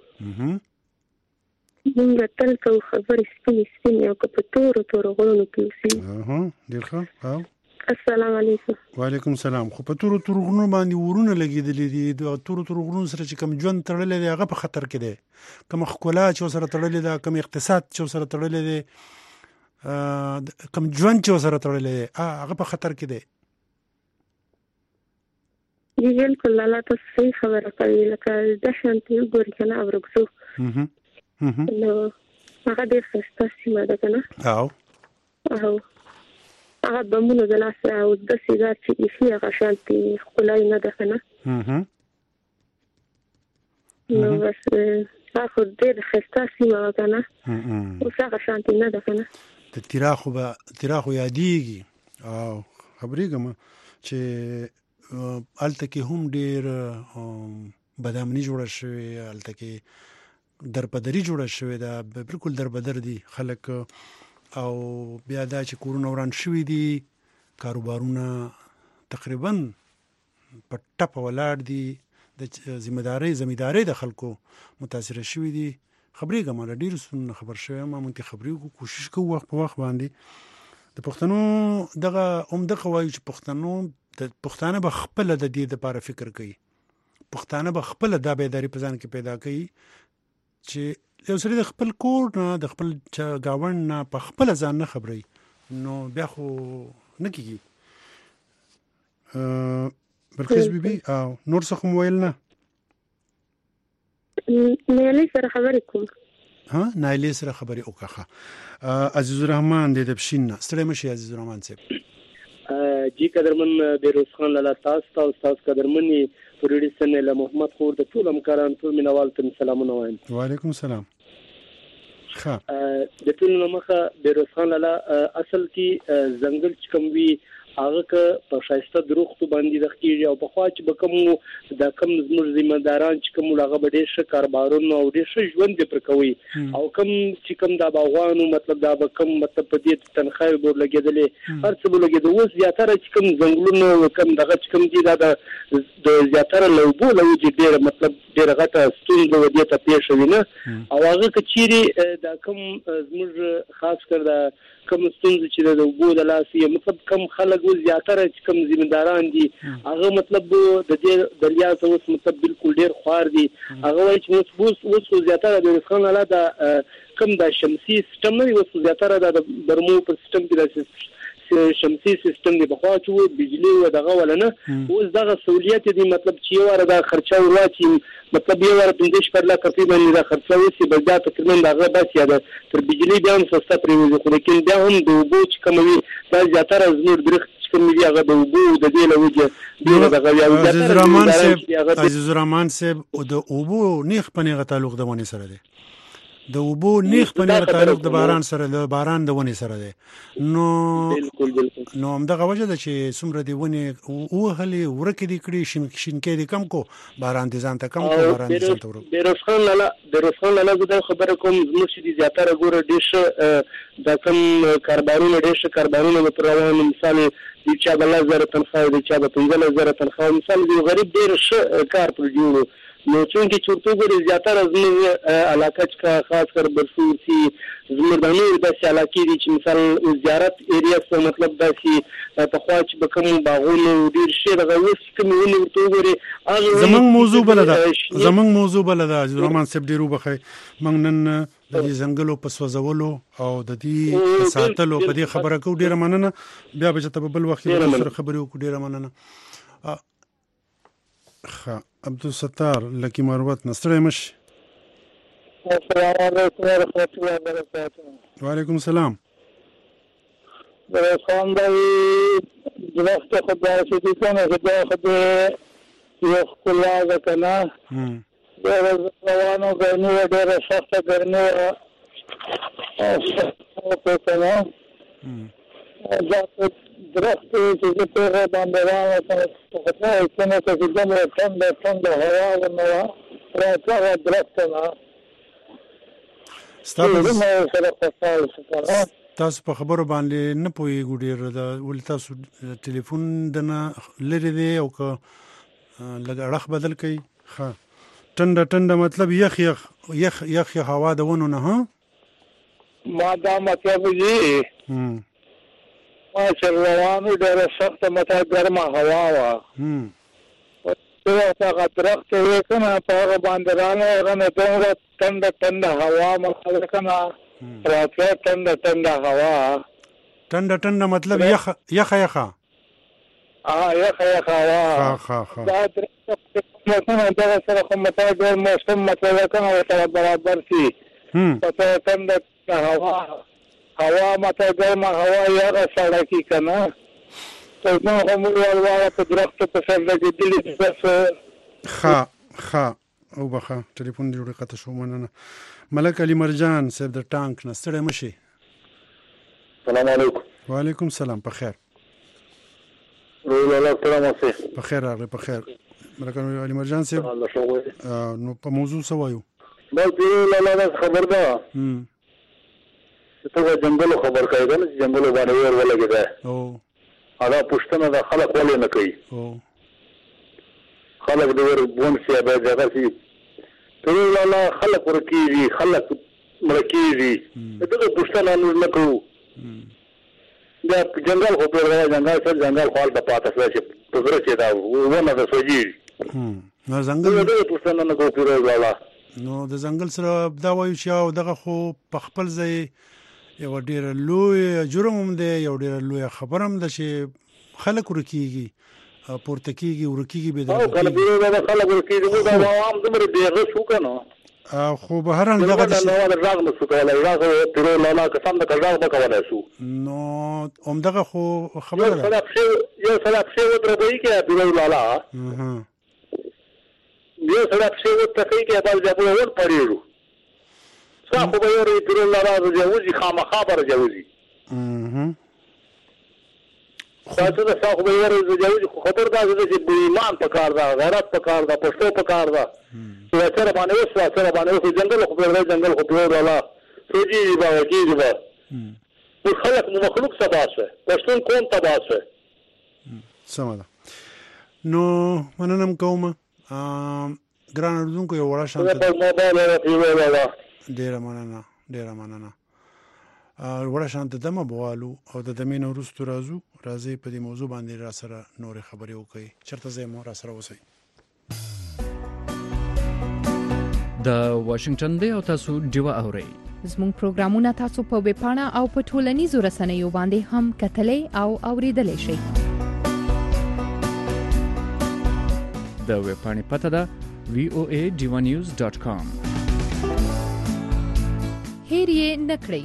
موږ تل کو خبرې سپینې سپینې او که په تورو تورو غرونو کې اوسېږو ډېر ښه. السلام علیکم. وعلیکم السلام. خو په تورو تورو غرونو باندې ورونه لګېدلي دي، د تورو تورو غرونو سره چې کوم ژوند تړلی دی هغه په خطر کې دی، کوم ښکلا چې ورسره تړلې ده، کوم اقتصاد چې ورسره تړلی دی، کوم ژوند چې ورسره تړلی دی هغه په خطر کې دی. جی بالکل الله تاسو صحیح خبره کوي. لکه د شانتي وګورئ که نه ورکزو نو هغه ډېر ښایسته سیمه ده که نه، او هغه بمونو د لاسه او داسې دا چې ایښي هغه شانتي ښکلا یې نه ده که نه، نو بس هغه خو ډېر ښایسته سیمه وه که نه، اوس هغه شانتي نه ده که نه. د تیرا خو به تیرا خو یادېږي او خبرېږم چې هلته کې هم ډېر بدامني جوړه شوې، هلته کې درپدري جوړه شوې ده، بالکل دربدر دي خلک، او بیا دا چې کورونه وران شوي دي، کاروبارونه تقریبا په ټپه ولاړ دي، د ذمهدارۍ زمیندارۍ د خلکو متاثره شوي دي. خبرېږم له ډېرو سنونه خبر شوی ما مونږ ته خبرې وکړو، کوشش کوو وخت په وخت باندې د پښتنو دغه همدغه وایو چې پښتنو د پښتانه به خپله د دې دپاره فکر کوي، پښتانه به خپله دا بیداري په ځان کې پیدا کوي چې یو سړی د خپل کور نه د خپل ګاونډ نه په خپله ځان نه خبروي نو بیا خو نه کېږي. بلقیس بیبي او نور څه خو مو ویل نه؟ نایلې سره خبرې کوم. ها نایلې سره خبرې وکړه. عزیز الرحمن د دبشین نه ستړی مشي عزیز الرحمن صاحب. جی قدرمن بیروز خان لاله تاسو ته استاد قدرمنې پروډوسر له محمد خور د ټول همکارانو ټول مینوال ته سلامونه وایم. وعلیکم السلام. ښه د ټول مخه بیروز خان لاله اصل کې ځنګل چې کوم وی هغه که په ښایسته دروختو باندې د کېږي او پخوا چې به کوم دا کم زموږ ذمهداران چې کوم هغه به ډېر ښه کاربارونه او ډېر ښه ژوند یې پرې کوي او کم چې کوم دا باغوانو مطلب دا به کم مطلب په دې تنخواې به لګېدلې هر څه به لګېده. اوس زیاتره چې کوم ځنګلونه کم دغه چې کوم دي دا د زیاتره له اوبو له وجې ډېره مطلب ډېره غټه ستونزه و دې ته پېښه وي نه، او هغه که چیرې دا کم زموږ خاص کر دا کم ستونزې چې د اوبو د لاسې مطلب کم خلک اوس زیاتره چې کم ذمهداران دي هغه مطلب د دې دریا ته اوس مطلب بالکل ډېر خوار دي. هغه وایي چې اوس اوس زیاتره د خان الله دا کم دا شمسي سیستم نه دی، اوس زیاتره د برمو په سیستم کې د شمسي سیستم دی، بخوا چې و بجلی و دغه ولا نه اوس دغه سہولیت دي مطلب چې یو واره دا خرچه ورواچي مطلب یو واره پنځه شپږ لک روپۍ باندې دا خرچه وشي بل دا تقریبا دغه بس یا د تر بجلی بیا هم سسته پرېوځي، خو لیکن بیا هم د اوبو چې کوم وي دا زیاتره زموږ درخت چې کوم وي هغه د اوبو د دې له وجې ډېره دغه عزیز الرحمن صاحب عزیز الرحمن صاحب د اوبو نیغ په نیغه تعلق د ونې سره دی، د اوبو نیغ په نیغه تعلق د باران سره د باران د ونې سره دی. نو نو همدغه وجه ده چې څومره دې ونې ووهلې ورکې دې کړي شینکۍ دې کم کو باران دې ځان ته کم کو باران دې ځان ته ورو. بیروز خان لاله بیروز خان لاله زه دا خبره کوم زموږ چې دي زیاتره ګوره ډېر ښه دا کوم کاربارونه ډېر ښه کاربارونه به پر روانو مثال د چا به لس زره تنخواه د چا به پنځلس زره تنخواه مثال د یو غریب ډېر ښه کار پر جوړو. نو چونکې چې ورته وګورې زیاتره زموږ علاقه چې خاص کر برسور سي زموږ د نورې داسې علاقې دي چې مثال زیارت ایریا څه مطلب داسې پخوا چې به کوم باغونو ډېر ښې دغه اوس کومې ونې ورته وګورې زموږ موضوع بله ده زموږ موضوع بله ده عزیز الرحمن صاحب ډېر وبښئ موږ نن د دې ځنګلو په سوځولو او د دې په ساتلو په دې خبره کوو. ډېره مننه، بیا به چې ته بل وخت سره خبرې وکړو. ډېره مننه. ښه عبدالستار لکی مروت نه ستړی مشي. السلام علیکم ورحمۃ اللہ وبرکاتہ. وعلیکم السلام. خان بھائی درخت خدا سے دیکھنا خدا خدا یہ کلا کنا روانو گرمی ډېر سخت ګرمي او کنا دا درخت چې په باندې راځي په خطر کې څه چې دمه څنګه څنګه هوا ونه راځي درخت نه ستاسو تاسو په خبرو باندې نه پوهیږو ډېر د ولې تاسو ټلیفون دنه لرې دی او که لږ اړخ بدل کوي. ښه ټنډه ټنډه مطلب یخ یخ یخ یخ یخ هوا د ونو نه. ها ما دا مطلب دی ما چې روانو ډېره سخته مته ګرمه هوا وه ته هغه درخت یې که نه په هغه باندې رانه هغه نه دومره ټنډه ټنډه هوا مخه که نه راتله ټنډه ټنډه هوا. ټنډه ټنډه مطلب یخ یخه یخه یخه یخه هوا دا درخت دغه سره خو مته ډېر موسم مطلب که نه ورسره برابر شي په ټنډه هوا هوا مته ګرمه هوا یغه سړه کي که نه ته نو هم ولواله په درختو په سر لګېدلي بس. ښه ښه او بخه ټلیفون دې جوړې قطع شو. مننه. ملک علي مرجان صاحب د ټانک نه ستړی مه شي. سلام علیکم. وعلیکم سلام. په خیر روی الله سلام علیکم. په خیر راغلی. په خیر ملک علي مرجان صاحب نو په موضوع څه وایو؟ بس روی الله خبر ده ته جنګلو خبر کوي که نه چې جنګلو باندې اور ولګېده دا پوښتنه د خلک ولې نه کوي؟ خلک د ور بون سي به جګه سي ټول لاله خلک ورکېږي خلک مړه کېږي دغه پوښتنه موږ نه کوو. دا جنګل خو پرېږده جنګل سر جنګل خو هلته پاته شوی چې په زړه چې دا ونه د سوځېږي نو ځنګل دغه پوښتنه نه کوو پرېږده. نو د ځنګل سره دا وایو چې دغه خو په خپل ځای یو ډېره لوی جرم هم دی یو ډېره لویه خبره هم ده چې خلک ورکېږي پورته کېږي ورکېږي بې درکېږي خلک ورکېږي موږ عوام دومره بېغه شو که نه خو به هر حال دغه غږ نه شو کولی غږ پیرو لالا قسم ده که غږ به کولی شو نو همدغه خو خبره ده یو سړی پښې ودربوي که پیرو لالا یو سړی پښې ودرکوي که بل ځای به ور پړېږو ستا خو به یو پیرو لالا رجوزي خامخا به رجوزي تاسو د ساخو به ور رجوزي خو خبر دا ده چې ایمان پکار ده غیرت پکار ده پښتو پکار ده چې سره باندې اوس سره باندې اوس جنګل خو په جنګل خو په ولا سوجي به کېږي به نو خلک نو مخلوق سبا شوه پښتون قوم تبا شوه. سمه ده. نو مننم کوم ګران اردوونکو یو وړه شانته ډېره مننه ډېره مننه وړه شانته دمه بوالو او د دمې نه وروستو راځو راځئ په دې موضوع باندې را سره نورې خبرې وکړئ چېرته ځئ مو را سره اوسئ. د واشنگټن دی او تاسو ډیوه اورئ. زموږ پروګرامونه تاسو په ویبپاڼه او په ټولنیزو رسنیو باندې هم کتلی او اوریدلی شئ. د ویبپاڼې پته ده وی او ای ډیوه نیوز ډاټ کام. هیر یې نه کړئ.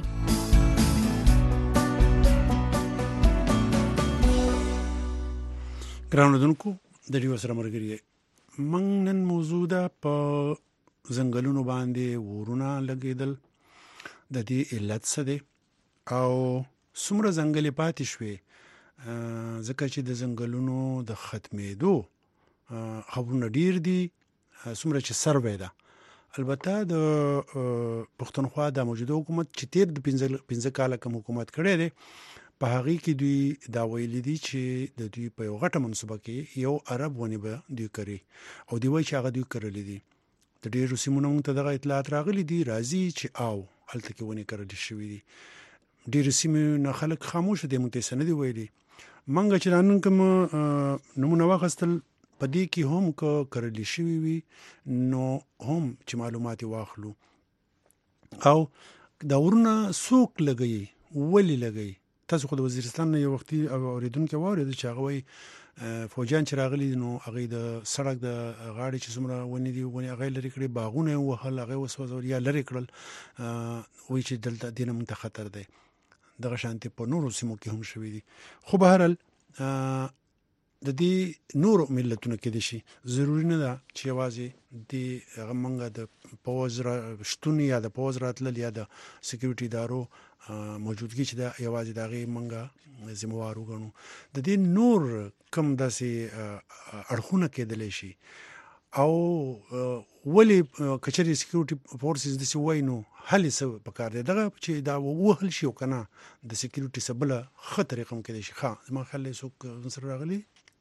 ګران اردوونکو د ډیوه سره ملګري موږ نن موضوع ده په ځنګلونو باندې ورونه لګېدل د دې علت څه دی او څومره ځنګلې پاتې شوې ځکه چې د ځنګلونو د ختمېدو خبرونه ډېر دي څومره چې سروې ده. البته د پښتونخوا د موجوده حکومت چې تیر د پنځه کاله کوم حکومت کړی دی په هغې کې دوی دا ویلي دي چې د دوی په یو غټه منصوبه کې یو ارب ونې به دوی کري او دوی وایي چې هغه دوی کرلی دي. د ډېرو سیمونو موږ ته دغه اطلاعات راغلي دي راځي چې او هلته کې ونې کرلې شوي دي. ډېرو سیمو نه خلک خاموشه دي موږ ته څه نه دي ویلي. موږ چې دا نن کوم نمونه واخیستل په دې کې هم که کرلې شوي وي نو هم چې معلومات واخلو او دا ورونه څوک لګوي ولې لګوي. تاسو خو د وزیرستان نه یو وختي اورېدونکی واورېده چې هغه وایي فوجیان چې راغلي نو هغوی د سړک د غاړې چې څومره ونې دي ونې هغه یې لرې کړې باغونه یې ووهل هغه یې وسوځول یا لرې کړل وایي چې دلته دې نه موږ ته خطر دی. دغه شانتې په نورو سیمو کې هم شوي دي. خو بهرحال د دې نورو ملتونو کې دي شي ضروري نه ده چې یوازې د هغه موږ د پوځ شتون یا د پوځ راتلل یا د سکیورټي ادارو موجودګي چې دا یوازې د هغې موږ ذمهوار وګڼو. د دې نور کوم داسې اړخونه کېدلی شي او ولی کچري سکیورټي فورسز د سی وای نو هلي څه پکار دی دغه چې دا وهل شي کنه د سکیورټي سبله خه طریقه ممکن شي ښه ما خلې څوک سره راغلي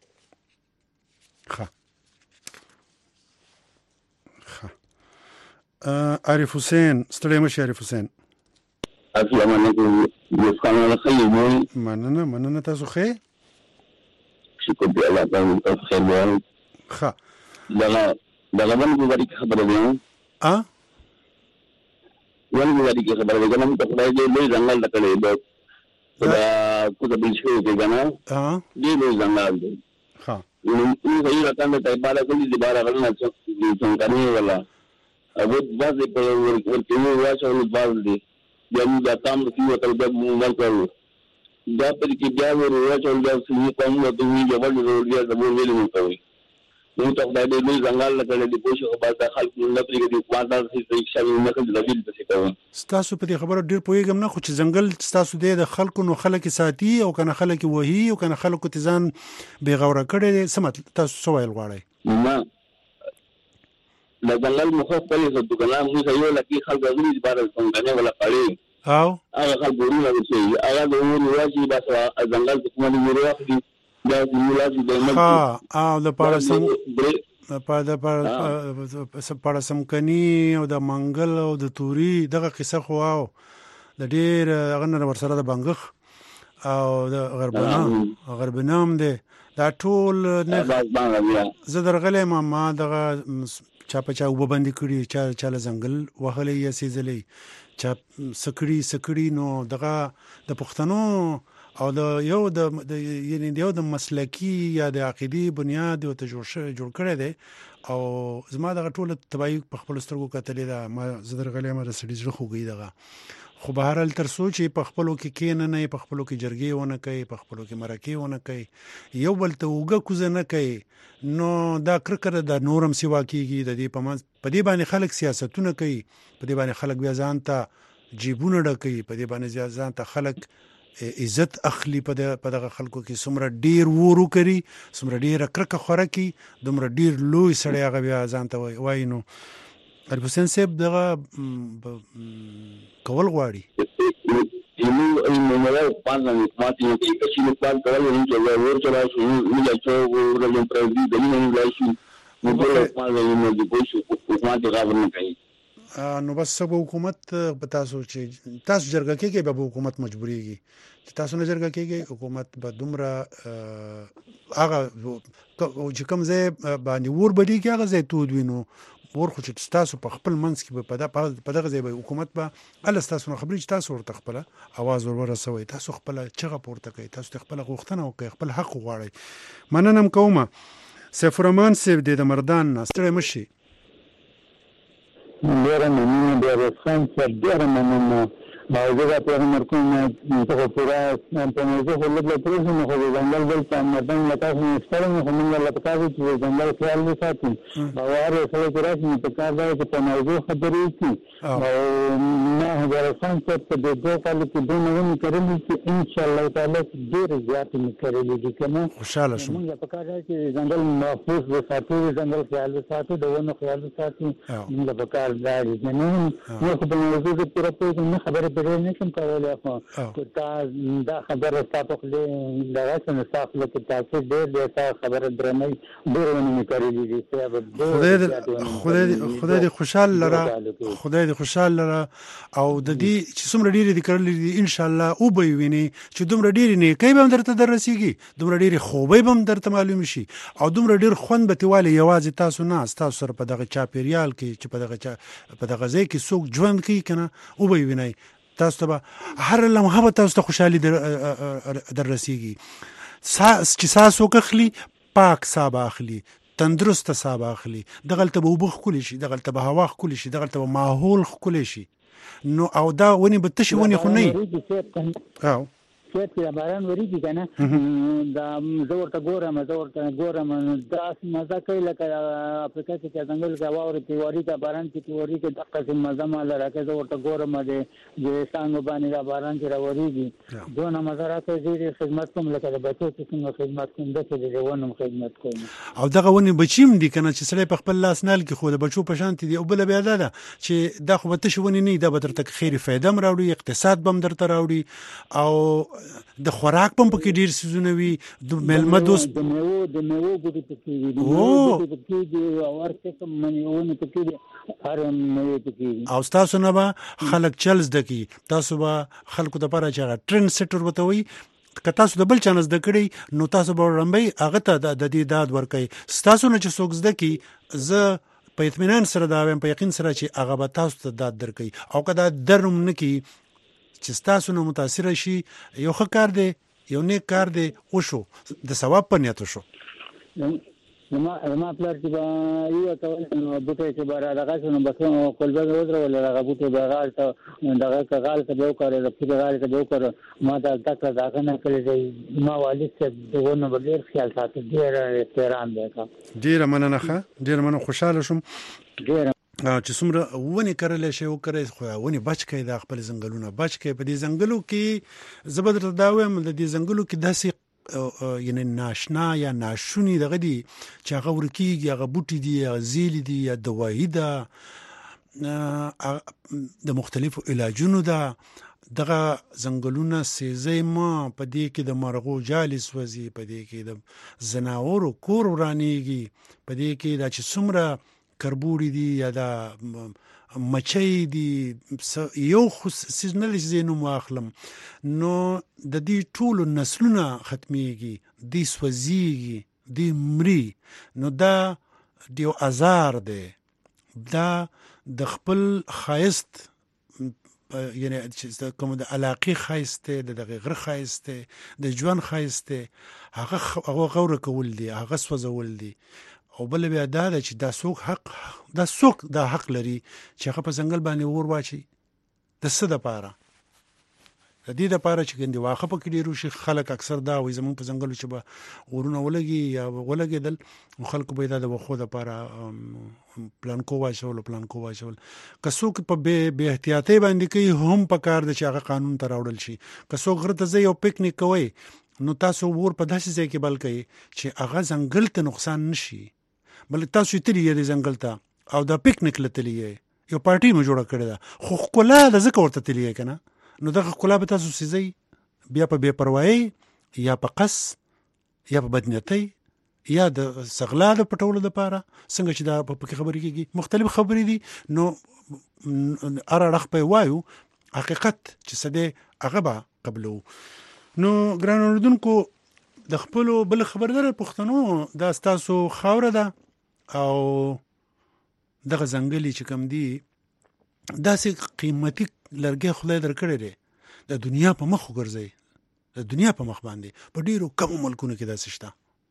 ښه ښه عارف حسین ستړی مشه عارف حسین السلام علیکم دوستان الله خیر مننه مننه تاسو خیر شکر دی الله تعالی تاسو خیر وایي ښه دا دا غوښنه په اړه خبره ده ا ولې په اړه خبره ده کوم ته خدای دې لوی ځنګل لکړي دا دا کو د بل شي کې کنه ا دې لوی ځنګل دی ها نو یې راته ته بالا کولی دې بالا غلنه چې څنګه ولا او د دې په ورته واسه ول باز دي یم دا تام د یو تل د موږ کړو دا پر کې بیا ورته ول دا چې کوم د دوی جوړ ضروري د مور ویلې نو کوي نو ته خدای دې لوی ځنګل لکړي دې پوښو په بازار خلک نه پرې کې کوانټال سي ریکشا نه کړي د ویل څه کوي ستاسو په دې خبره ډیر پوهیږم نه خو چې ځنګل ستاسو د خلکو نو خلک ساتي او کنه خلک وਹੀ او کنه خلکو تزان بیغوره کړي سمت تاسو سوال غواړي نه د ځنګل مخه په دې څه دغه موږ یو لکه خلک غوړي بار څنګه ولا پړي او هغه خلک ورونه وشي هغه د ورو واجی بس ځنګل څخه موږ ورو اخلي دا مولاجی د مخ ها او د پارسم په د پارسم کني او د منګل او د توري دغه قصه خو او د ډیر غنره ورسره د بنګخ او د غربنام غربنام دی دا ټول نه زه درغلې ما ما دغه چا په چا وبندي کړی چا چاله ځنګل وهلې یا سیزلې چا سکړی سکړی نو دغه د پښتنو او د یو د یعنی د یو د مسلکی یا د عقیدی بنیاد او ته جوړ جوړ کړی دی او زما دغه ټول تبعی په خپل سترګو کتلې ده ما زدر غلې ما د سړي زړه خوږی دغه خو بهر ال تر سوچ په خپلو کې کین نه په خپلو کې جرګې ونه کوي په خپلو کې مرکې ونه کوي یو بل ته وګه کوز نه کوي نو دا کرکر د نورم سیوا کیږي د دې په دې باندې خلک سیاستونه کوي په دې باندې خلک بیا ځان ته جیبونه ډکوي په دې باندې ځان ته خلک عزت اخلي په دغه خلکو کې څومره ډیر ورو کوي څومره ډیر کرکه خوره کوي دومره ډیر لوی سړی هغه بیا ځان ته وایي نو عارف حسین صاحب دغه کول غواړي یمو ایمو مله پانځه ماتي کې چې نو پان کول نه چې ورته راځي نو چې ورته پرځي د نن راځي نو په پانځه یمو د پوښتنه حکومت غاورنه کوي نو بس سب حکومت په تاسو چې تاسو جرګه کې به حکومت مجبوريږي چې تاسو نه جرګه کې حکومت به دومره هغه چې کوم ځای باندې ور بدی کې هغه ځای تود وینو ور خو چې تاسو په خپل منځ کې په دغه ځای به حکومت به ال تاسو نه خبرې چې تاسو ورته خپل आवाज ورورسوي تاسو خپل چغه پورته کوي تاسو خپل غوښتنه وکړي خپل حق غواړي مننم کومه سیف الرحمن سیف د مردان ستړي مشي ډېر مننه ډېر خان صاحب ډېر مننه موضوع په امر کوم ته پورا په موضوع خو لږ پروسه نه خو ځنګل بل په مدن لکه څنګه ستړي خو موږ له پکاره چې ځنګل خیال وساتو باور سره ترې په کار دی چې په موضوع خبرې کی او نه هغه خان صاحب په دې کال کې دوه نوې کړلې چې ان شاء الله تعالی ډېر زیات کړلې دي کنه خوشاله شوم موږ په کار دی چې ځنګل محفوظ وساتو ځنګل خیال وساتو دونه خیال وساتو موږ په کار دی نه نو په موضوع کې پوره په نه خبره پرې نه کوم کولای خو تا دا خبره تاسو خو دا څنګه تاسو له تاسو ډېر دا خبره درنه ډېر ونه کړی دي خدای خدای خدای دې خوشاله لره خدای دې خوشاله لره او د دې چې څومره ډېر دي کړل دي ان شاء الله او به ویني چې دومره ډېر نه کوي به درته درسيږي دومره ډېر خوبه به درته معلوم شي او دومره ډېر خوند به تیواله یوازې تاسو نه تاسو سره په دغه چاپیریال کې چې په دغه په دغه ځای کې څوک ژوند کوي کنه او به ویني تاسو ته هر لمحه به تاسو ته خوشحالي در در رسیږي چې تاسو کخلی پاک صاحب اخلي تندرست صاحب اخلي دغلته به وبخ کول شي دغلته به هوا کول شي دغلته به ماحول کول شي نو او دا ونی به تشي ونی خو نه او سواد کې باران وریږي کنه دا زه ورته ګورم زه ورته ګورم دا مزه کوي لکه افریقا کې چې څنګه لکه واوري تیوري کا باران کې تیوري کې د قسم مزه مال راکې زه ورته ګورم د څنګه باندې دا باران کې راوریږي دونه مزه راکې زه خدمت کوم لکه د بچو چې څنګه خدمت کوم د څه دی ونم خدمت کوم او دغه ونی بچیم دي کنه چې سړی په خپل لاس نال کې خو د بچو په شان دي او بل بیا دا چې دا خو به تشونی نه دا به درته خیر فایده هم راوړي اقتصاد بم درته راوړي او د خوراک پم پکې ډیر سيزونه وي د ملمه دوست د میوه د میوه ګوتې پکې دي د میوه پکې دي او ورته کوم منیونه پکې دي هر میوه پکې دي او تاسو نه به خلک چلز دکی تاسو به خلکو د پاره چې ټرند سیټر وته وي که تاسو د بل چانس د کړی نو تاسو به رمبي هغه ته د دې داد ورکي تاسو نه چې څوک زده کی زه په اطمینان سره دا وایم په یقین سره چې هغه به تاسو ته داد درکې او کدا درم نکي چې تاسو نه متاثر شي یو ښه کار دی یو نیک کار دی او شو د ثواب په نیت شو ما ما پلار چې یو ته نو بوټي چې بار راغی نو بس کولبه وځره ولا راغی بوټي بغال ته دغه کغال ته یو کار د کغال ته یو کار ما دا تک دا کنه کړی دی ما والد څه دغه ډیر خیال ساتي ډیر احترام دی کا ډیر مننه ښه ډیر مننه خوشاله شوم ډیر چې څومره ونی کړل شي او کړی خو ونی بچ کړي د خپل ځنګلونه بچ کړي په دې ځنګلو کې زبردست دا وایم د دې ځنګلو کې داسې یعنی ناشنا یا ناشونی دغه دي چې هغه ورکیږي هغه بوټي دي هغه زیل دي یا دوايي ده د مختلفو علاجونو ده دغه ځنګلونه سيزي ما په دې کې د مرغو جالس وزي په دې کې د زناورو کور ورانيږي په دې کې دا چې څومره کربوړي دي یا دا مچي دي یو خو سیزنل زینو واخلم نو د دې ټولو نسلونه ختميږي د سوځيږي د مري نو دا دیو ازار دی دا د خپل خایست یعنی کوم د علاقه خایسته د دغه غره خایسته د ژوند خایسته هغه هغه غوړه کول دي هغه سوځول دي او بل بیا دا چې دا څوک حق دا څوک دا حق لري چې هغه په ځنګل باندې ور واچي د څه د پاره د دې د پاره چې ګندې واخه په کې ډیرو شي خلک اکثر دا وي زمون په ځنګلو چې به ورونه ولګي یا ولګیدل خلکو به دا د وخو د پاره پلان کو واچول پلان کو واچول کڅوک په به احتیاطي باندې کوي هم په کار د چې هغه قانون ته راوړل شي کڅوک غره ته ځي او پکنیک کوي نو تاسو ور په داسې ځای کې بل کوي چې هغه ځنګل ته نقصان نشي بل تاسو تللی دی ځنګل ته او دا پکنیک لتلی یو پارټي مو جوړه کړی دا خو کولا د ذکر ورته تللی کنه نو دغه کولا به تاسو سيزي بیا په بے پروايي یا په قص یا په بدنيتي یا د سغلا د پټولو لپاره څنګه چې دا په خبرې کېږي مختلف خبرې دي نو اره رخ په وایو حقیقت چې سده هغه به قبلو نو ګران اوردونکو د خپل بل خبردار پښتنو دا تاسو خاوره ده او دغه ځنګلي چې کم دي داسې قیمتي لرګي خدای درکړي دي د دنیا په مخ وګرځي د دنیا په مخ باندې په ډیرو کم ملکونو کې داسې شته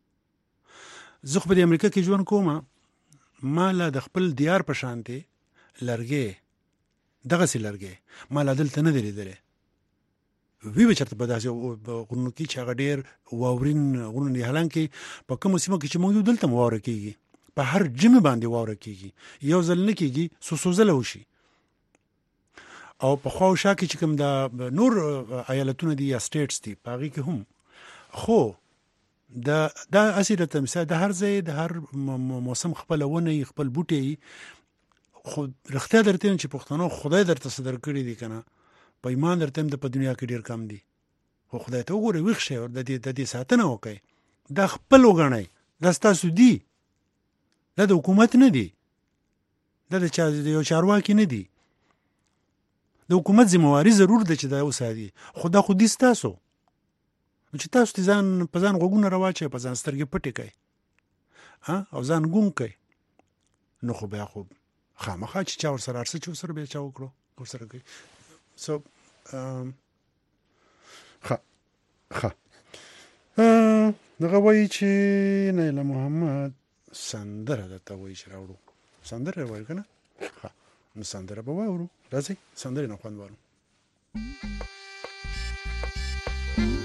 زه خو په امریکا کې ژوند کوم ما لا د خپل دیار په شانتي لرګي دغه سي لرګي ما لا دلته نه دی لیدلې وی بچرته په داسې غونو کې چې هغه ډیر واورین غونو نه هلان کې په کوم سیمه کې چې موږ دلته واور کېږي په هر جمع باندې واور کېږي یو ځل نه کېږي سو سو ځل وشي او په خو شاکه چې کوم دا نور ایالتونه دي یا سټیټس دي پاږي کې هم خو دا دا اسیره تمثال د هر ځای د هر موسم خپل ونه خپل بوټي خو رښتیا درته چې پښتنو خدای درته صدر کړی دي کنه په ایمان درته د په دنیا کې ډیر کم دي خو خدای ته وګوره وښه ور د دې د دې ساتنه وکي دا خپل وګڼي دا ستاسو دي دا د حکومت نه دي دا د چا یو چارواکي نه دي د حکومت ذمہواری ضرور ده چې دا وسادي خدا خو دې تاسو چې تاسو ځان په ځان غوګونه راواچي په ځان سترګې پټې کوي ها او ځان ګون کوي نو خو بیا خو خامخا چې چا ور سره ارسه چې سره به چا وکړو ور سره کوي سو ام ها ها دغه وایي چې نیله محمد سندره ده ته وایي چې راوړو سندره وایي کنه ها نو سندره به واورو راځي سندره نه خوند وارو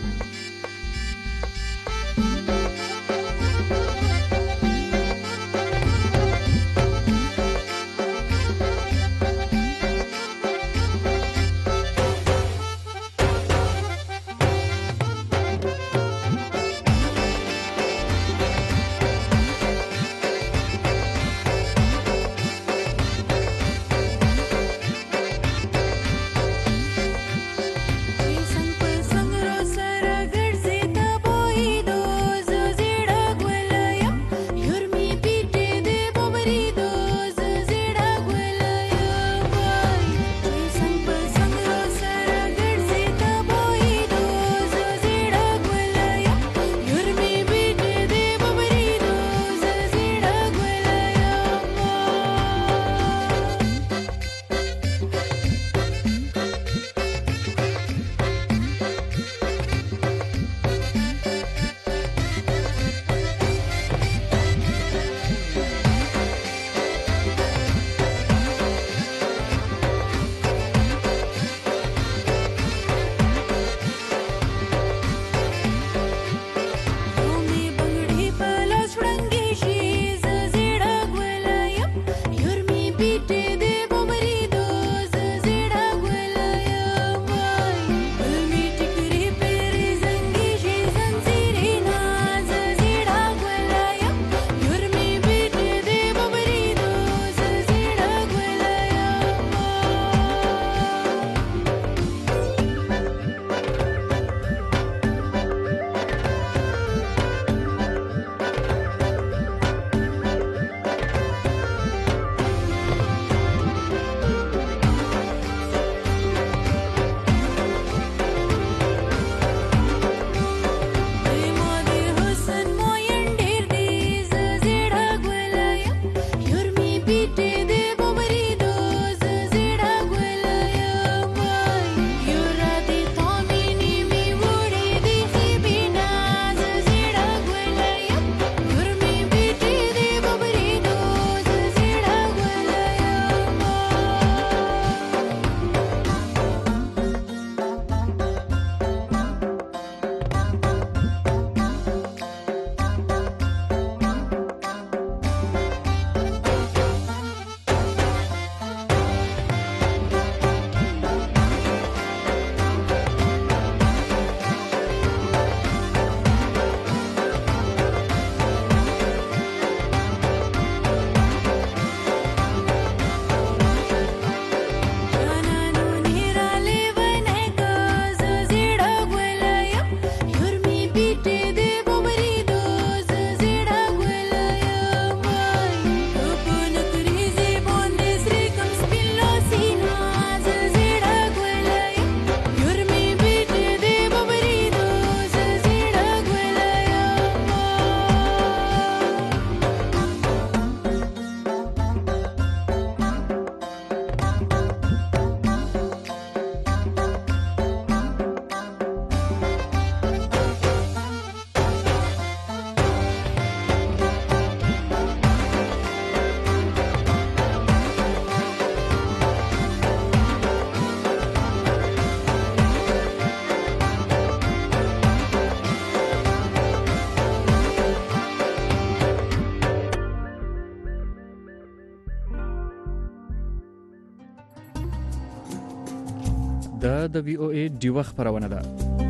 دا د وی او ای ډیوه خبرونه ده.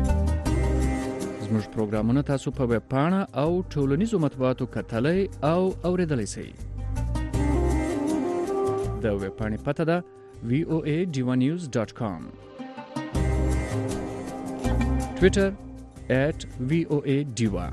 زموږ پروګرامونه تاسو په ویب پاڼه او ټولنیزو مطبوعاتو کتلای او اوریدلای شئ. د ویب پاڼې پته ده وی او ای ډیوه نیوز ډاټ کام. ټویټر at وی او ای ډیوه.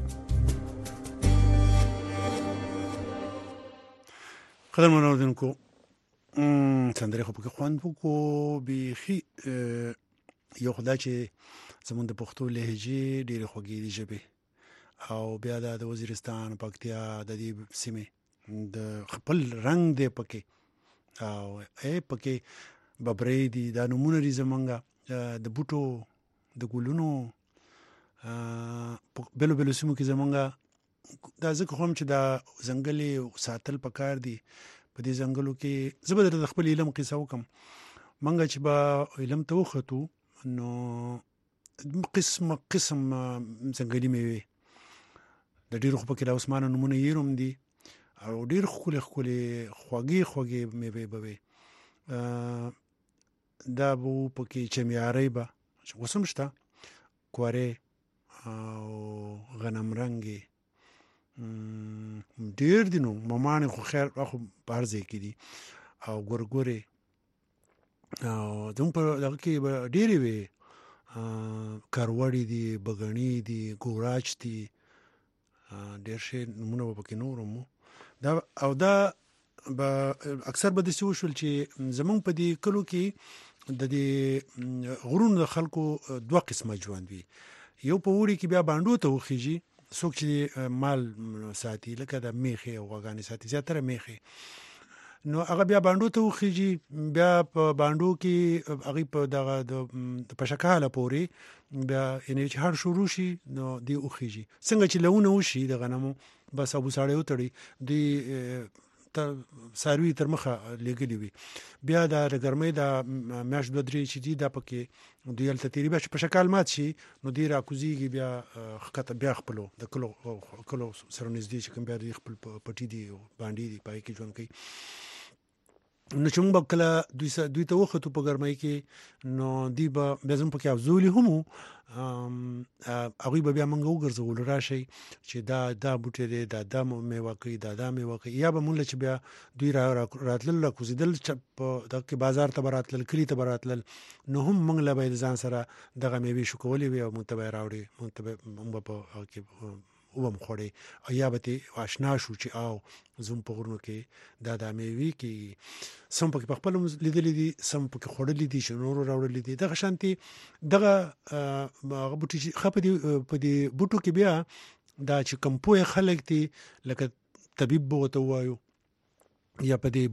قدر منوردونکو سندرې خو پکې خوند وکړو بیخي یو خدای چې زمونږ د پښتو لهجې ډېرې خوږې دي ژبې او بیا د وزیرستان پکتیا د دې سیمې د خپل رنګ دی پکې او اے پکې ببرې دي دا نمونه دي زمونږ د بوټو د ګلونو بلو بلو سیمو کې زمونږ دا ځکه هم چې دا ځنګلې ساتل پکار دي. په دې ځنګلو کې زه به د خپل علم قصه وکم. منګه چې به علم ته وختو نو قسم قسم ځنګلي میوې د ډېرو خو پکې د عثمان نمونه یې روم دي او ډېر ښکلې ښکلې خوږې خوږې میوې به وي. دا به پکې چمیارۍ به اوس هم شته، کورې او غنم رنګې ډېر دي. نو ممانې خو خیر خو په هر ځای کې دي او ګورګورې او زموږ په دغه کې به ډېرې وي، کروړې دي، بګنې دي، ګوراچ دي، ډېر شی نومونه به پکې نور هم دا او دا به اکثر به داسې وشول چې زموږ په دې کلو کې د دې غرونو د خلکو دوه قسمه ژوند وي. یو په اوړي کې بیا بانډو ته وخیږي، څوک چې مال ساتي لکه د میخې او غواګانې ساتي، زیاتره میخې، نو هغه بیا بانډو ته وخیږي. بیا په بانډو کې هغې په دغه د پشکاله پورې بیا یعنې چې هر شروع شي نو دی وخیږي. څنګه چې لونه وشي د غنمو بس ابو ساړی وتړي دی ساروي تر مخه لګلې وي. بیا د ګرمۍ د میاشت دوه درې چې دي دا پکې دوی هلته تېري، بیا چې په شکال مات شي نو دوی راکوزېږي بیا ښکته بیا خپلو د کلو کلو سره نږدې چې کوم بیا دوی خپل پټي دي او بانډې دي په هغې کې ژوند کوي. نو چې موږ به کله دوی دوی ته وختو په ګرمۍ کې نو دوی به بیا زموږ پکې افزولي هم وو، هغوی به بیا موږ وګرځولو راشئ چې دا دا بوټی دی، دا دا میوه کوي، دا دا میوه کوي. یا به مونږ چې بیا دوی راتلل راکوزېدل په دغه کې بازار ته به راتلل، کلي ته به راتلل، نو هم موږ له به یې د ځان سره دغه میوې شکولې وي او موږ ته به یې راوړې، موږ ته به موږ به په هغه کې وبم خوړې او یا به ترې اشنا شو چې او زموږ په غرونو کې دا دا میوې کېږي. سم پکې په خپله لیدلي دي، سم پکې خوړلي دي چې نورو راوړلي دي. دغه شانتې دغه هغه بوټي چې ښه په دې په دې بوټو کې بیا دا چې کم پوهه خلک دي لکه طبیب به ورته ووایو یا په دې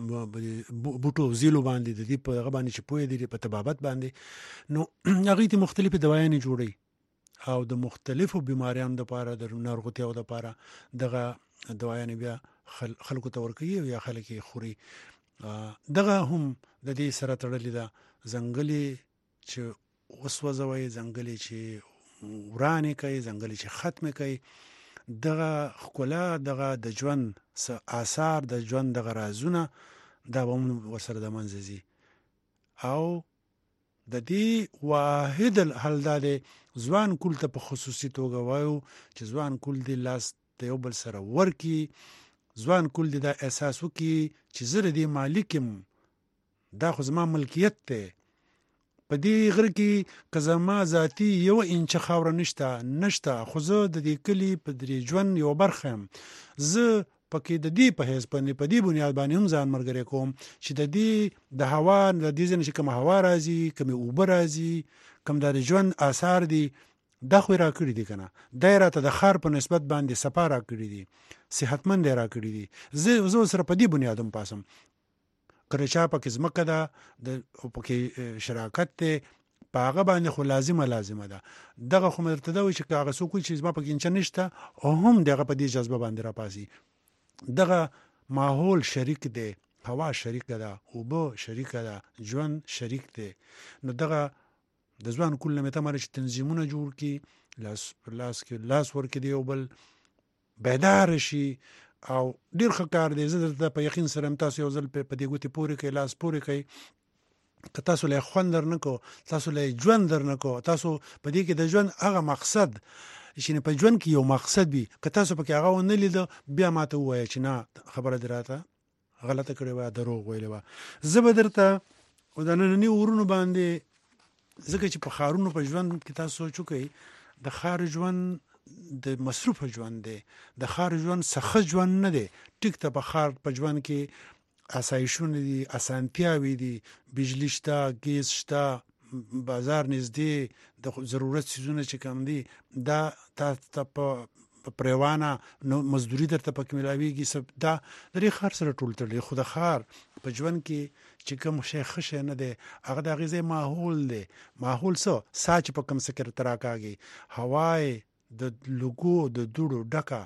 بوټو زیلو باندې د دې په هغه باندې چې پوهه دي په طبابت باندې، نو هغوی ته مختلفې دوايانې جوړوي او د مختلفو بیماریانو دپاره د ناروغتیاو دپاره دغه دوايانې بیا خلکو ته ورکوي او یا خلک یې خوري. دغه هم د دې سره تړلې ده. ځنګلې چې وسوځوئ، ځنګلې چې ورانې کوي، ځنګلې چې ختمې کوي، دغه ښکلا، دغه د ژوند آثار، د ژوند دغه رازونه دا به هم ورسره د منځه ځي. او د دې واحد حل دا دی ځوان کول ته په خصوصي توګه وایو چې ځوان کول دی لاس د یو بل سره ورکي، ځوان کول دی دا احساس وکړي چې زه د دې مالک یم، دا خو زما ملکیت دی. په دې غره کې که زما ذاتي یو انچه خاوره نشته نشته خو زه د دې کلي په دې ژوند یوه برخه یم. زه پکې د دې په حیث باندې په دې بنیاد باندې هم ځان ملګری کوم چې د دې د هوا د دې ځای نه چې کومه هوا راځي، کومې اوبه راځي، کوم د ژوند آثار دي، دا خو یې را کړي دي که نه، دا یې راته د ښار په نسبت باندې صفا را کړي دي، صحتمند یې را کړي دي. زه زه سره په دې بنیاد هم پاسم. کله چا پکې ځمکه ده پکې شراکت دی په هغه باندې خو لازمه لازمه ده. دغه خو مې درته دا وایي چې که هغه څوک وایي چې زما پکې انچه نشته او هم د هغه په دې جذبه باندې را پاسي. دغه ماحول شریک دی، هوا شریکه ده، اوبه شریکه ده، ژوند شریک دی. نو دغه د ځوان کول نه مې تمه چې تنظیمونه جوړ کړي، لاس پر لاس کې لاس ورکړي د یو بل، بیداره شي او ډېر ښه کار دی. زه درته په یقین سره هم تاسو یو ځل په دې ګوتې پورې کوئ، لاس پورې کوئ، که تاسو له خوند درنکو، تاسو له ژوند درنکو، تاسو په دې کې د ژوند هغه مقصد چې په ژوند کې یو مقصد وي، که تاسو پکې هغه ونه لیدو بیا ماته ووایه چې نه خبره دې راته غلطه کړې وه، دروغ ویلې وه. زه به درته د ننني ورونو باندې، ځکه چې په ښارونو په ژوند کې تاسو سوچ وکئ، د ښار ژوند د مصروفه ژوند دی، د ښار ژوند سخت ژوند نه دی. ټیک ته په ښار په ژوند کې اسایشونه دي، اسانتیاوې دي، بجلی شته، ګیس شته، بازار نږدې، د ضرورت څیزونه چې کم دي دا تاسو ته په پریوانه نو مزدوري درته پکې ملاویږي، دا د دې ښار سره ټول تړلی. خو د ښار په ژوند کې چې کوم شی ښه شی نه دی، هغه د هغې ځای ماحول دی. ماحول څه؟ سا چې په کوم څه کې درته راکاږي، هوا د لوګو د دوړو ډکه،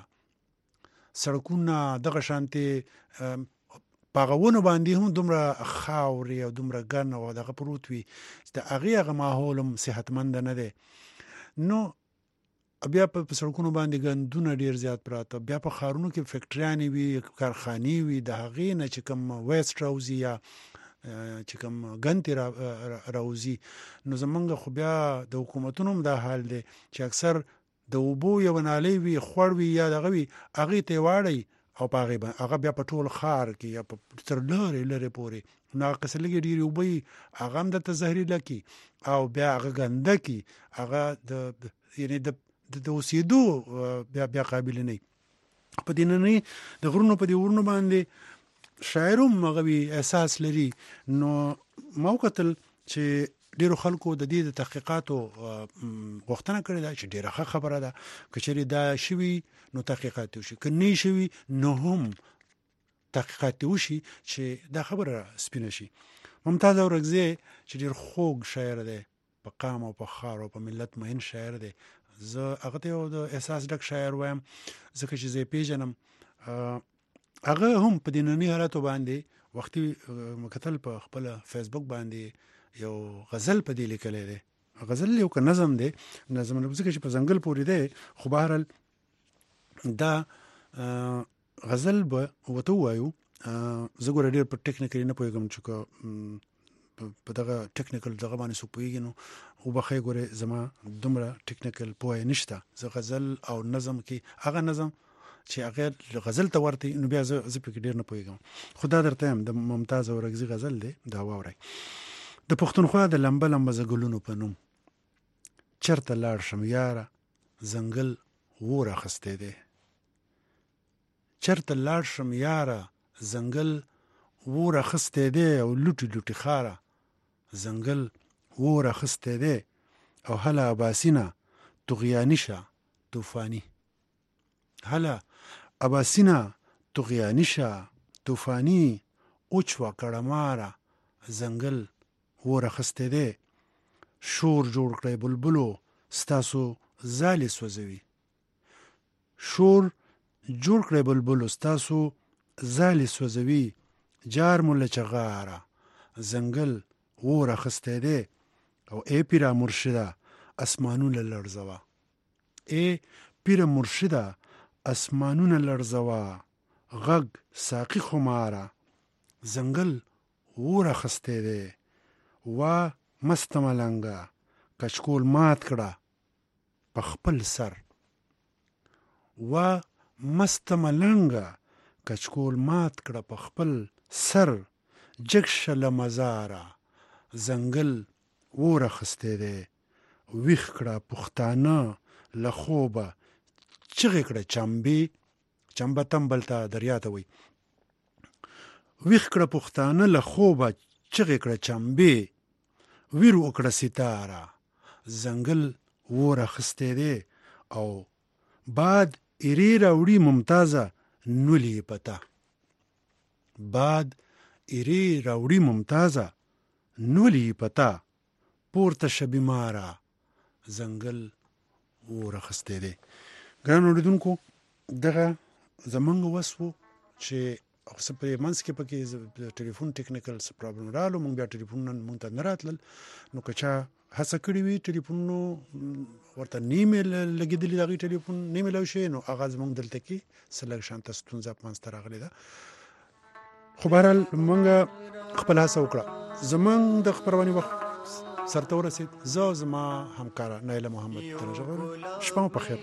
سړکونه دغه شانتې په هغه ونو باندې هم دومره خاورې او دومره ګرن او دغه پروت وي چې د هغې هغه ماحول هم صحتمنده نه دی. نو بیا په سړکونو باندې ګندونه ډېر زیات پراته، بیا په ښارونو کې فیکټریانې وي، کارخانې وي، د هغې نه چې کوم ویسټ راوځي یا چې کوم ګند را راوځي. نو زمونږ خو بیا د حکومتونو هم دا حال دی چې اکثر د اوبو یوه نالۍ وي، خوړ وي یا دغه وي، هغې ته یې واړئ او په هغې باندې هغه بیا په ټول ښار کې یا په تر لرې لرې پورې نو هغه قصه لږې ډېرې اوبه وي، هغه هم درته زهریله کي او بیا هغه ګنده کي، هغه د یعنې د د اوسېدو بیا بیا قابل نه وي. په دې ننني د غرونو په دې ورونو باندې شاعر هم هغه وي، احساس لري. نو ما وکتل چې ډېرو خلکو د دې د تحقیقاتو غوښتنه کړې ده چې ډېره ښه خبره ده، که چېرې دا شوي نو تحقیقات وشي، که نه شوي نو هم تحقیقات وشي چې دا خبره سپینه شي. ممتاز اورکزی چې ډېر خوږ شاعر دی، په قام او په ښار او په ملت مین شاعر دی، زه هغه ته یو د احساس ډک شاعر وایم ځکه چې زه یې پېژنم. هغه هم په دې ننني حالاتو باندې وختي مکتل په خپله فیسبوک باندې یو غزل په دې لیکلی دی. غزل یو که نظم دی، نظم ځکه چې په ځنګل پورې دی، خو بهرحال دا غزل به ورته ووایو. زه ګوره ډېر په ټکنیکلي نه پوهېږم چې که په دغه ټکنیکل دغه باندې څوک پوهېږي نو وبښئ، ګورې زما دومره ټکنیکل پوهه نشته. زه غزل او نظم کې هغه نظم چې هغه غزل ته ورته نو بیا زه زه پکې ډېر نه پوهېږم. خو دا درته یم د ممتاز اورکزي غزل دی، دا واورئ. د پښتونخوا د لمبه لمبه زګلونو په نوم چرته لاړ شم یاره ځنګل اور اخیستی دی، چرته لاړ شم یاره ځنګل اور اخیستی دی، او لوټي لوټي خاره ځنګل اور اخیستی دی، او هله اباسینه طغیاني شه طوفاني، هله اباسینه طغیاني شه طوفاني، اوچوه کړماره ځنګل اور اخیستی دی، شور جوړ کړی بلبلو ستاسو ځالې سوځوي، شور جوړ کړی بلبلو ستاسو ځالې سوځوي، جار مو له چغاره ځنګل اور اخیستی دی، او ای پیره مرشده اسمانونه لړزوه، ای پیره مرشده اسمانونه لړزوه، غږ ساقي خماره ځنګل اور اخیستی دی، وا مست ملنګه کچکول مات کړه په خپل سر، وا مست ملنګه کچکول مات کړه په خپل سر، جګ شه له مزاره ځنګل اور اخیستی دی، ویښ کړه پښتانه له خوبه چغې کړه چمبې، چمبه تمبل ته دریا ته وایي، ویښ کړه پښتانه له خوبه چغې کړه چمبې، ویر وکړه ستاره ځنګل اور اخیستی دی، او باد ایرې راوړي ممتازه نولې پته، باد ایرې راوړي ممتازه نولې پته، پورته شه بیماره ځنګل اور اخیستی دی. ګران اورېدونکو دغه زمونږ وس و چې څه په منځ کې پکې ټلیفون ټکنیکل څه پرابلم رالو، مونږ بیا ټلیفونونه مونږ ته نه راتلل. نو که چا هڅه کړې وي ټلیفونونو ورته نیمې لګېدلي د هغوی ټلیفون نیمې لو شوی، نو هغه زمونږ دلته کې څه لږ شانته ستونزه منځته راغلې ده. خو بهرحال مونږ خپل هڅه وکړه زمون د خبرونه وخت سرته ورسید. زه زما همکار نایله محمد ترجمه شپه په خیر.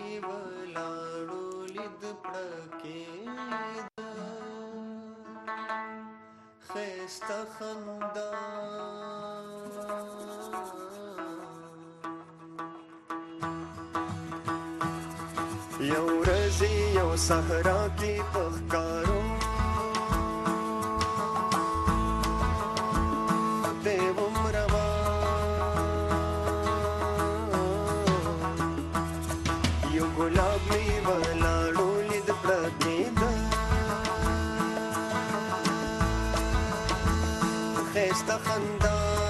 خسته خندا یو رزي یو صحرا کې پخکارو خندا